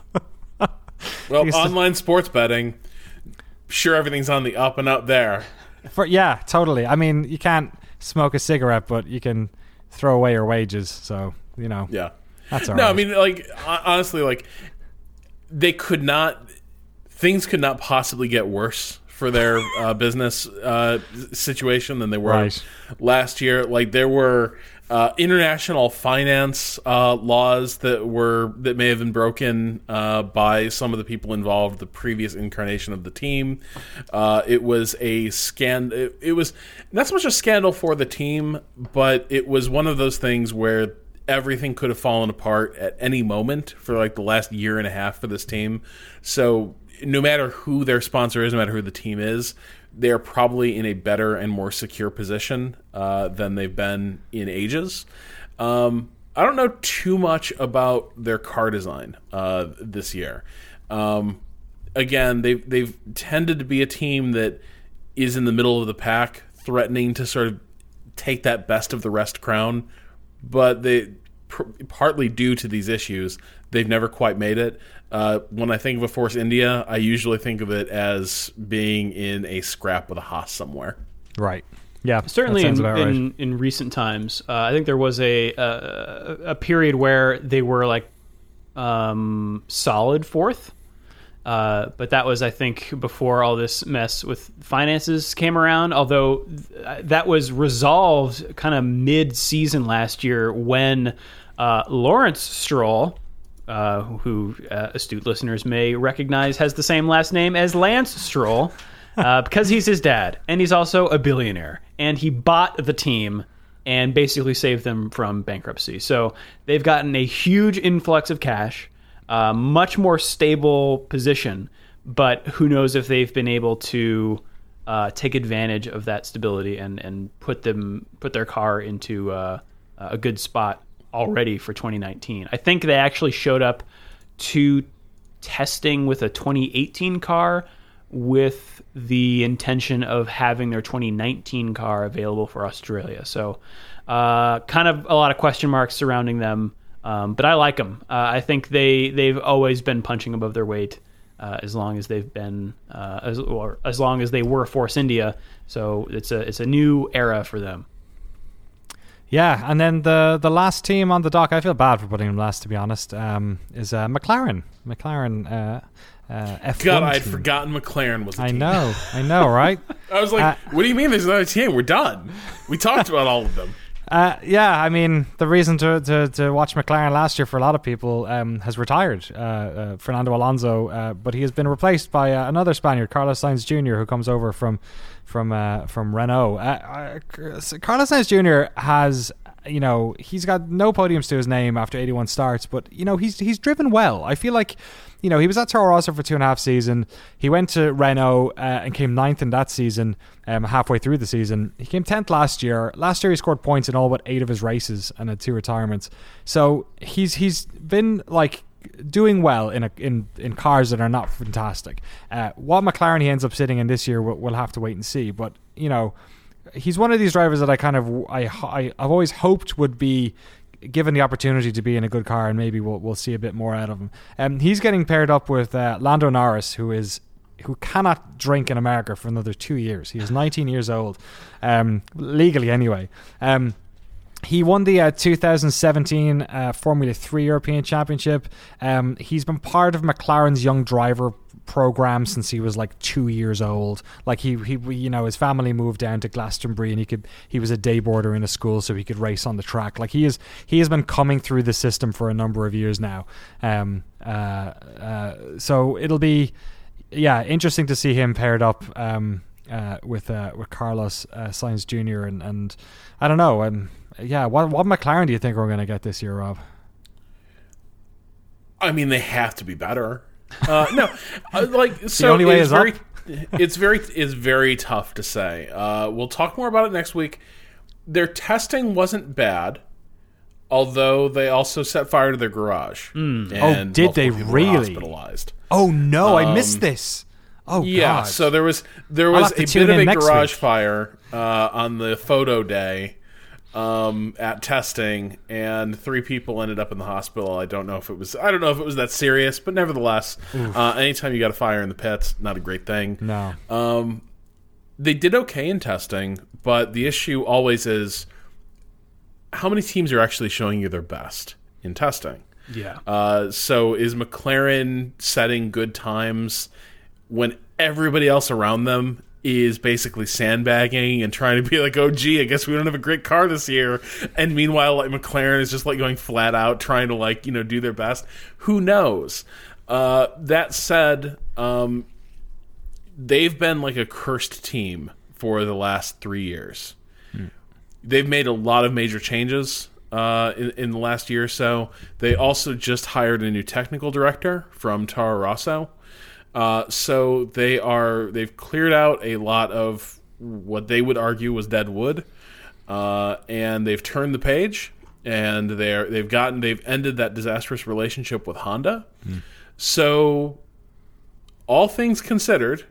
Well, online sports betting. Sure, everything's on the up and up there. For yeah, totally. I mean, you can't smoke a cigarette, but you can throw away your wages. So you know, yeah, that's all no. right. I mean, like honestly, like they could not. Things could not possibly get worse for their uh, business uh, situation than they were right. last year. Like there were uh, international finance uh, laws that were that may have been broken uh, by some of the people involved. The previous incarnation of the team, uh, it was a scan. It, it was not so much a scandal for the team, but it was one of those things where everything could have fallen apart at any moment for like the last year and a half for this team. So no matter who their sponsor is, no matter who the team is, they're probably in a better and more secure position uh, than they've been in ages. Um, I don't know too much about their car design uh, this year. Um, again, they've, they've tended to be a team that is in the middle of the pack, threatening to sort of take that best of the rest crown, but they pr- partly due to these issues, they've never quite made it. Uh, when I think of a Force India, I usually think of it as being in a scrap with a Haas somewhere. Right. Yeah. Certainly in, right. in in recent times, uh, I think there was a, a a period where they were like um, solid fourth. Uh, but that was, I think, before all this mess with finances came around, although th- that was resolved kind of mid-season last year when uh, Lawrence Stroll, uh, who uh, astute listeners may recognize has the same last name as Lance Stroll, uh, because he's his dad, and he's also a billionaire, and he bought the team and basically saved them from bankruptcy. So they've gotten a huge influx of cash, Uh, much more stable position, but who knows if they've been able to uh, take advantage of that stability and, and put them put their car into uh, a good spot already for twenty nineteen. I think they actually showed up to testing with a twenty eighteen car with the intention of having their twenty nineteen car available for Australia. So uh, kind of a lot of question marks surrounding them, um, but I like them. Uh, I think they, they've always been punching above their weight uh, as long as they've been, uh, as, or as long as they were Force India. So it's a it's a new era for them. Yeah, and then the the last team on the dock, I feel bad for putting them last, to be honest, um, is uh, McLaren. McLaren uh, uh, F one God, I had team. forgotten McLaren was a I team. know, I know, right? I was like, Uh, what do you mean there's another team? We're done. We talked about all of them. Uh, yeah, I mean, the reason to, to, to watch McLaren last year for a lot of people um, has retired, uh, uh, Fernando Alonso, uh, but he has been replaced by uh, another Spaniard, Carlos Sainz Junior, who comes over from from uh, from Renault. Uh, uh, Carlos Sainz Junior has, you know, he's got no podiums to his name after eighty-one starts, but you know, he's he's driven well. I feel like, you know, he was at Toro Rosso for two and a half season. He went to Renault uh, and came ninth in that season. Um, halfway through the season, he came tenth last year. Last year, he scored points in all but eight of his races and had two retirements. So he's he's been like doing well in a, in in cars that are not fantastic. Uh, what McLaren he ends up sitting in this year, we'll, we'll have to wait and see. But you know, he's one of these drivers that I kind of I, I I've always hoped would be given the opportunity to be in a good car, and maybe we'll we'll see a bit more out of him. Um, he's getting paired up with uh, Lando Norris, who is who cannot drink in America for another two years. He is nineteen years old, um, legally anyway. Um, he won the uh, two thousand seventeen uh, Formula three European Championship. Um, he's been part of McLaren's young driver program since he was like two years old. Like he, he, you know, his family moved down to Glastonbury, and he could, he was a day boarder in a school, so he could race on the track. Like he is, he has been coming through the system for a number of years now. Um, uh, uh, so it'll be, yeah, interesting to see him paired up um, uh, with uh, with Carlos uh, Sainz Junior and and I don't know. Um, yeah, what what McLaren do you think we're going to get this year, Rob? I mean, they have to be better. Uh, no, uh, like so. The only way it's is very, up. it's very, it's very tough to say. Uh, we'll talk more about it next week. Their testing wasn't bad, although they also set fire to their garage. Mm. And Oh, did they multiple people were really? hospitalized? Oh no, I Um, missed this. Oh Yeah, God. so there was there I'll was have to a tune bit of in a next garage week. fire uh, on the photo day um, at testing, and three people ended up in the hospital. I don't know if it was I don't know if it was that serious, but nevertheless, uh, anytime you got a fire in the pits, not a great thing. no. Um, they did okay in testing, but the issue always is how many teams are actually showing you their best in testing. Yeah. Uh, so is McLaren setting good times when everybody else around them is basically sandbagging and trying to be like, oh, gee, I guess we don't have a great car this year. And meanwhile, like McLaren is just like going flat out trying to like, you know, do their best. Who knows? Uh, that said, um, they've been like a cursed team for the last three years. Hmm. They've made a lot of major changes uh, in, in the last year or so. They also just hired a new technical director from Toro Rosso. Uh, so they are they've cleared out a lot of what they would argue was dead wood, uh, and they've turned the page, and they're they've gotten they've ended that disastrous relationship with Honda. Mm. So, all things considered,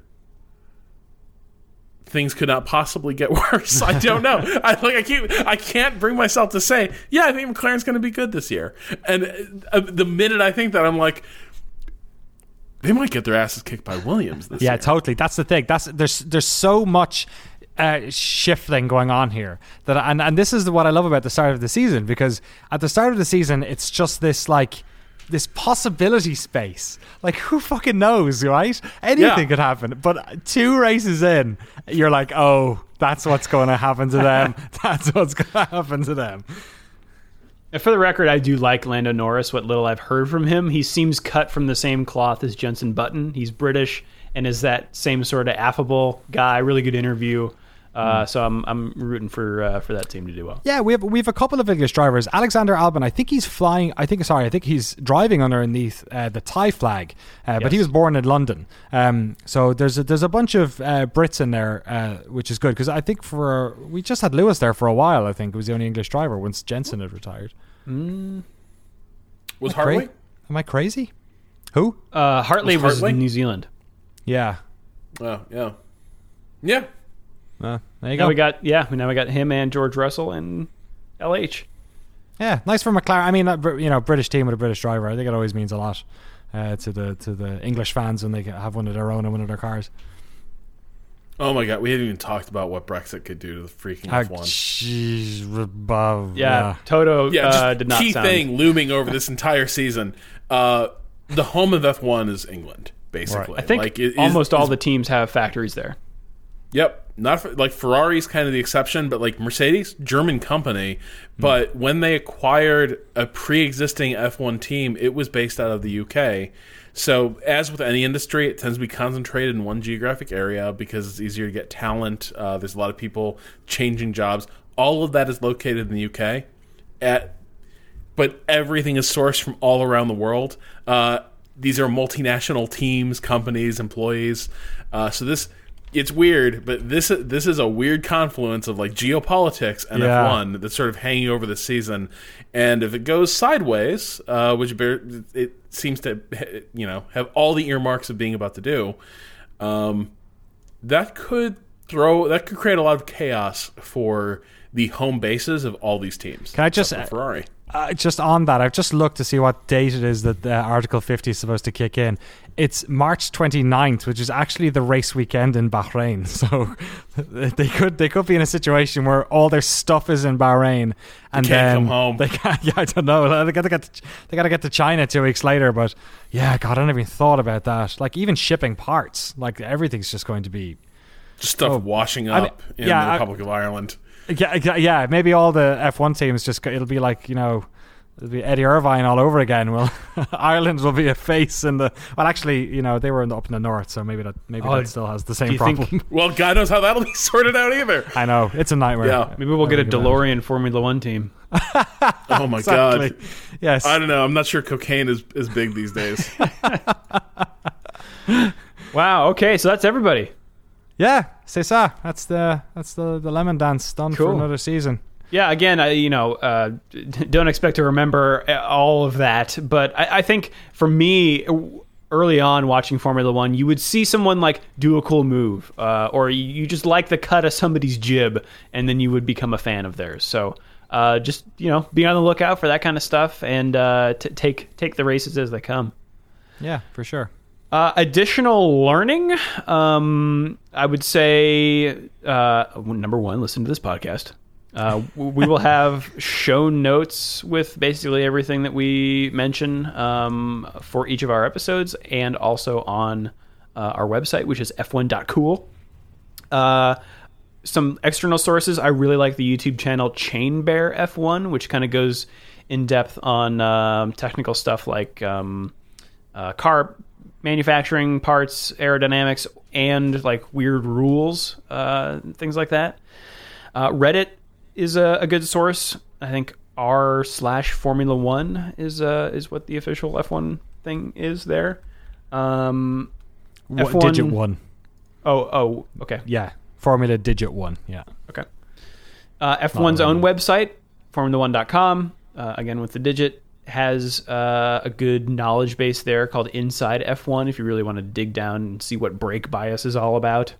things could not possibly get worse. I don't know. I like I can't I can't bring myself to say, yeah, I think McLaren's going to be good this year. And uh, the minute I think that, I'm like, they might get their asses kicked by Williams this yeah, year. totally. That's the thing. That's there's there's so much uh, shifting going on here that, and and this is what I love about the start of the season, because at the start of the season, it's just this like this possibility space. Like, who fucking knows, right? Anything Yeah. could happen. But two races in, you're like, oh, that's what's going to happen to them. That's what's going to happen to them. And for the record, I do like Lando Norris. What little I've heard from him, he seems cut from the same cloth as Jenson Button. He's British and is that same sort of affable guy. Really good interview. Uh, mm. So I'm I'm rooting for uh, for that team to do well. Yeah, we have we have a couple of English drivers. Alexander Albon, I think he's flying. I think sorry, I think he's driving underneath uh, the Thai flag, uh, yes. but he was born in London. Um, so there's a, there's a bunch of uh, Brits in there, uh, which is good because I think for we just had Lewis there for a while. I think it was the only English driver once Jensen had retired. Mm. Was Hartley? Cra- Am I crazy? Who? Uh, Hartley was, was Hartley? in New Zealand. Yeah. Oh yeah, yeah. Uh, there you now go. we got yeah. Now we got him and George Russell and L H. Yeah, nice for McLaren. I mean, you know, British team with a British driver. I think it always means a lot uh, to the to the English fans when they have one of their own in one of their cars. Oh my god, we haven't even talked about what Brexit could do to the freaking oh, F one. Geez, above, yeah, yeah, Toto. Yeah, uh, just did not key sound. thing looming over this entire season. Uh, the home of F one is England, basically. Right. I think like, it, almost is, all is, the teams have factories there. Yep, not for, like Ferrari's kind of the exception, but like Mercedes, German company. But mm. when they acquired a pre-existing F one team, it was based out of the U K. So as with any industry, it tends to be concentrated in one geographic area because it's easier to get talent. Uh, there's a lot of people changing jobs. All of that is located in the U K. At, but everything is sourced from all around the world. Uh, these are multinational teams, companies, employees. Uh, so this... It's weird, but this this is a weird confluence of like geopolitics and yeah. F one that's sort of hanging over the season. And if it goes sideways, uh, which bear, it seems to you know have all the earmarks of being about to do, um, that could throw that could create a lot of chaos for the home bases of all these teams. Can I just Ferrari? Uh, just on that, I've just looked to see what date it is that uh, Article fifty is supposed to kick in. It's March twenty-ninth, which is actually the race weekend in Bahrain. So they could they could be in a situation where all their stuff is in Bahrain, and they can't then come home. They can't. Yeah, I don't know. They got to get to, they got to get to China two weeks later. But yeah, God, I never even thought about that. Like even shipping parts, like everything's just going to be just stuff oh, washing up I mean, in yeah, the I, Republic of Ireland. Yeah, yeah. Maybe all the F one teams just it'll be like you know. It'll be Eddie Irvine all over again. Well, Ireland will be a face in the. Well, actually, you know they were in the, up in the north, so maybe that maybe oh, that still has the same you problem. Think, well, God knows how that'll be sorted out either. I know it's a nightmare. Yeah, maybe we'll get a DeLorean Formula One team. Oh my exactly. God! Yes, I don't know. I'm not sure cocaine is is big these days. Wow. Okay, so that's everybody. Yeah, c'est ça. That's the that's the, the lemon dance done cool. for another season. Yeah, again, I, you know, uh, don't expect to remember all of that, but I, I think for me, early on watching Formula One, you would see someone like do a cool move, uh, or you just like the cut of somebody's jib, and then you would become a fan of theirs. So uh, just you know, be on the lookout for that kind of stuff, and uh, t- take take the races as they come. Yeah, for sure. Uh, additional learning, um, I would say, uh, number one, listen to this podcast. Uh, we will have show notes with basically everything that we mention um, for each of our episodes, and also on uh, our website, which is f one dot cool. Uh, some external sources. I really like the YouTube channel Chain Bear F one, which kind of goes in depth on um, technical stuff like um, uh, car manufacturing, parts, aerodynamics, and like weird rules, uh, things like that. Uh, Reddit is a, a good source. I think r slash Formula One is uh, is what the official F one thing is there. Um, what, F one, digit one. Oh, oh, okay. Yeah, Formula digit one. Yeah. Okay. Uh, F one's own website, formula one dot com, uh, again with the digit, has uh, a good knowledge base there called Inside F one if you really want to dig down and see what brake bias is all about.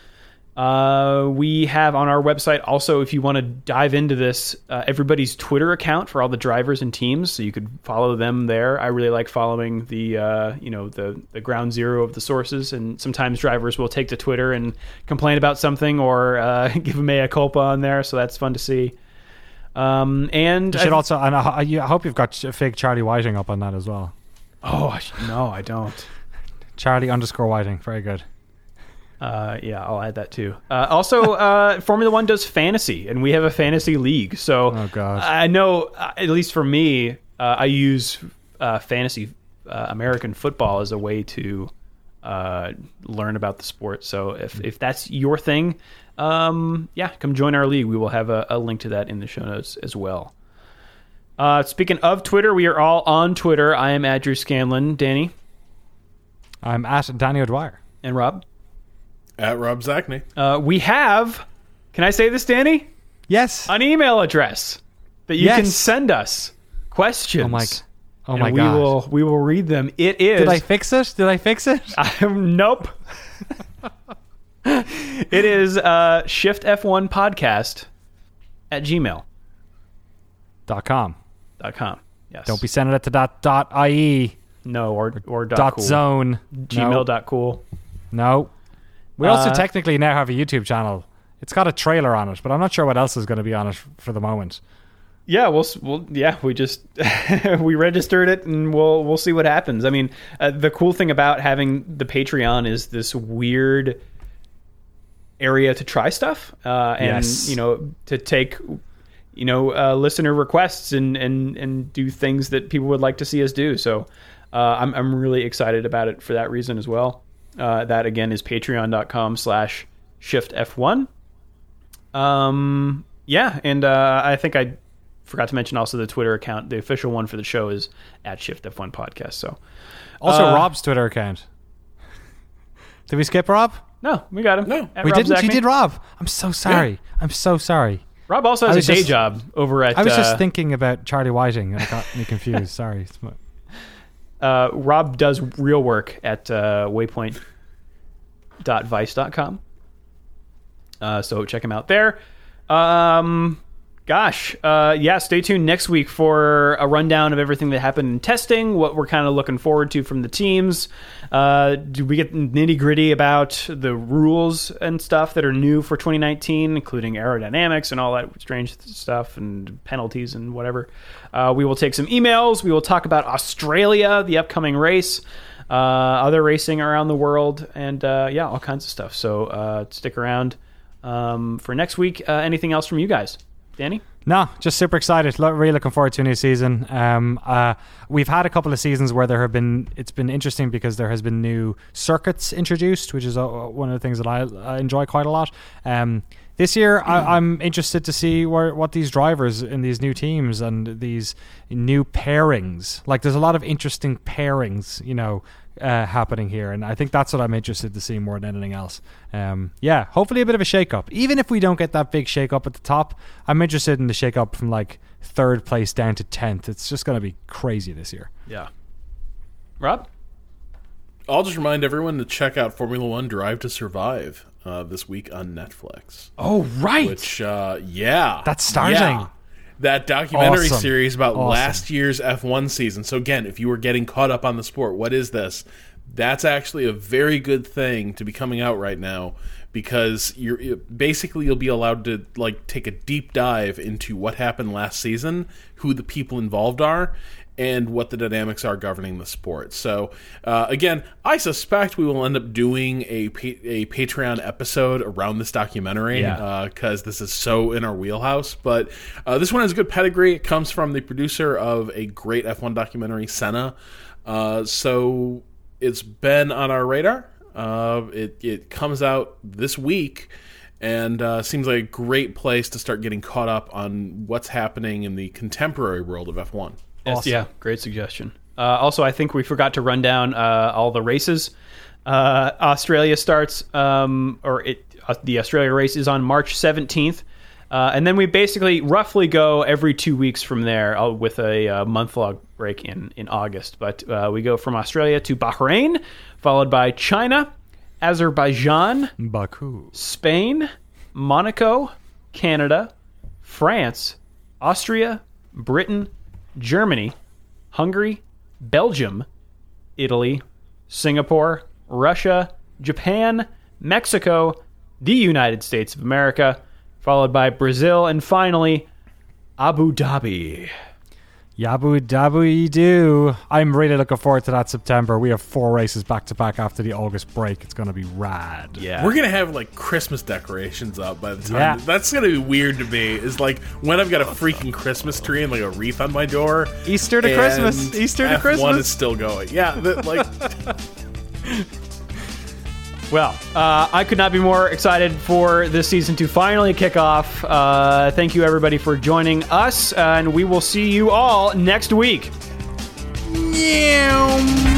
Uh, we have on our website also, if you want to dive into this, uh, everybody's Twitter account for all the drivers and teams, so you could follow them there. I really like following the uh, you know the the ground zero of the sources, and sometimes drivers will take to Twitter and complain about something or uh, give a mea culpa on there, so that's fun to see. Um, and you should I've, also, and I, I hope you've got fake Charlie Whiting up on that as well. Oh I should, no, I don't. Charlie underscore Whiting, very good. Uh, yeah, I'll add that too. Uh, also, uh, Formula One does fantasy, and we have a fantasy league. So oh, God. I know, uh, at least for me, uh, I use uh, fantasy uh, American football as a way to uh, learn about the sport. So if if that's your thing, um, yeah, come join our league. We will have a, a link to that in the show notes as well. Uh, speaking of Twitter, we are all on Twitter. I am at Drew Scanlon. Danny? I'm at Danny O'Dwyer. And Rob? At Rob Zachney. Uh, we have, can I say this, Danny? Yes. An email address that you Yes. can send us questions. Oh my, oh and my we god. will we will read them. It is. Did I fix it? Did I fix it? Um, nope. It is uh, shift f one podcast at gmail Dot com. dot com. Yes. Don't be sending it to dot dot ie. no or or dot, Dot cool. zone. Gmail No. dot cool. No. We also Uh, technically now have a YouTube channel. It's got a trailer on it, but I'm not sure what else is going to be on it for the moment. Yeah, we'll, s- we'll yeah, we just we registered it and we'll we'll see what happens. I mean, uh, the cool thing about having the Patreon is this weird area to try stuff, uh, and Yes. you know, to take you know uh, listener requests and and and do things that people would like to see us do. So uh, I'm I'm really excited about it for that reason as well. Uh, that again is patreon dot com slash shift f one. Um, yeah, and uh, I think I forgot to mention also the Twitter account. The official one for the show is at shift f one podcast. So Also, Uh, Rob's Twitter account. Did we skip Rob? no, we got him. No. At We Rob didn't. You Zachney. did Rob. I'm so sorry. I'm so sorry. Rob also I has a was day just- job over at. I was uh, just thinking about Charlie Whiting and it got me confused. Sorry. It's my- Uh, Rob does real work at uh, waypoint dot vice dot com. Uh, so check him out there. Um, gosh, uh, yeah, stay tuned next week for a rundown of everything that happened in testing, what we're kind of looking forward to from the teams. Uh, do we get nitty gritty about the rules and stuff that are new for twenty nineteen, including aerodynamics and all that strange stuff and penalties and whatever. Uh, we will take some emails. We will talk about Australia, the upcoming race, uh, other racing around the world, and uh, yeah, all kinds of stuff. So uh, stick around um, for next week. Uh, anything else from you guys? Danny? No, just super excited. Lo- really looking forward to a new season. Um, uh, we've had a couple of seasons where there have been. It's been interesting because there has been new circuits introduced, which is uh, one of the things that I, I enjoy quite a lot. Um, this year, I, I'm interested to see where, what these drivers in these new teams and these new pairings. Like, there's a lot of interesting pairings, you know, uh, happening here, and I think that's what I'm interested to see more than anything else. Um, yeah, hopefully a bit of a shake-up. Even if we don't get that big shake-up at the top, I'm interested in the shake-up from like third place down to tenth. It's just going to be crazy this year. Yeah. Rob? I'll just remind everyone to check out Formula One Drive to Survive uh, this week on Netflix. Oh, right. Which, uh, yeah. That's starting. Yeah. That documentary Awesome. series about Awesome. last year's F one season. So, again, if you were getting caught up on the sport, what is this? That's actually a very good thing to be coming out right now, because you're basically you'll be allowed to like take a deep dive into what happened last season, who the people involved are, and what the dynamics are governing the sport. So, uh, again, I suspect we will end up doing a pa- a Patreon episode around this documentary, Yeah. because uh, this is so in our wheelhouse. But uh, this one has a good pedigree. It comes from the producer of a great F one documentary, Senna. Uh, so it's been on our radar. Uh, it, it comes out this week, and uh, seems like a great place to start getting caught up on what's happening in the contemporary world of F one. Yes, Awesome. yeah, great suggestion. Uh, also, I think we forgot to run down uh, all the races. Uh, Australia starts, um, or it, uh, the Australia race is on March seventeenth. Uh, and then we basically roughly go every two weeks from there uh, with a uh, month-long break in, in August. But uh, we go from Australia to Bahrain, followed by China, Azerbaijan, Baku. Spain, Monaco, Canada, France, Austria, Britain, Germany, Hungary, Belgium, Italy, Singapore, Russia, Japan, Mexico, the United States of America, followed by Brazil, and finally, Abu Dhabi. Yabu dabu do. I'm really looking forward to that September. We have four races back to back after the August break. It's going to be rad. Yeah. We're gonna have like Christmas decorations up by the time. Yeah. That's gonna be weird to me. Is like when I've got a freaking Christmas tree and like a wreath on my door. Easter to and Christmas. Easter to F one Christmas. is still going. Yeah, the, like Well, uh, I could not be more excited for this season to finally kick off. Uh, thank you, everybody, for joining us, and we will see you all next week. Yeah.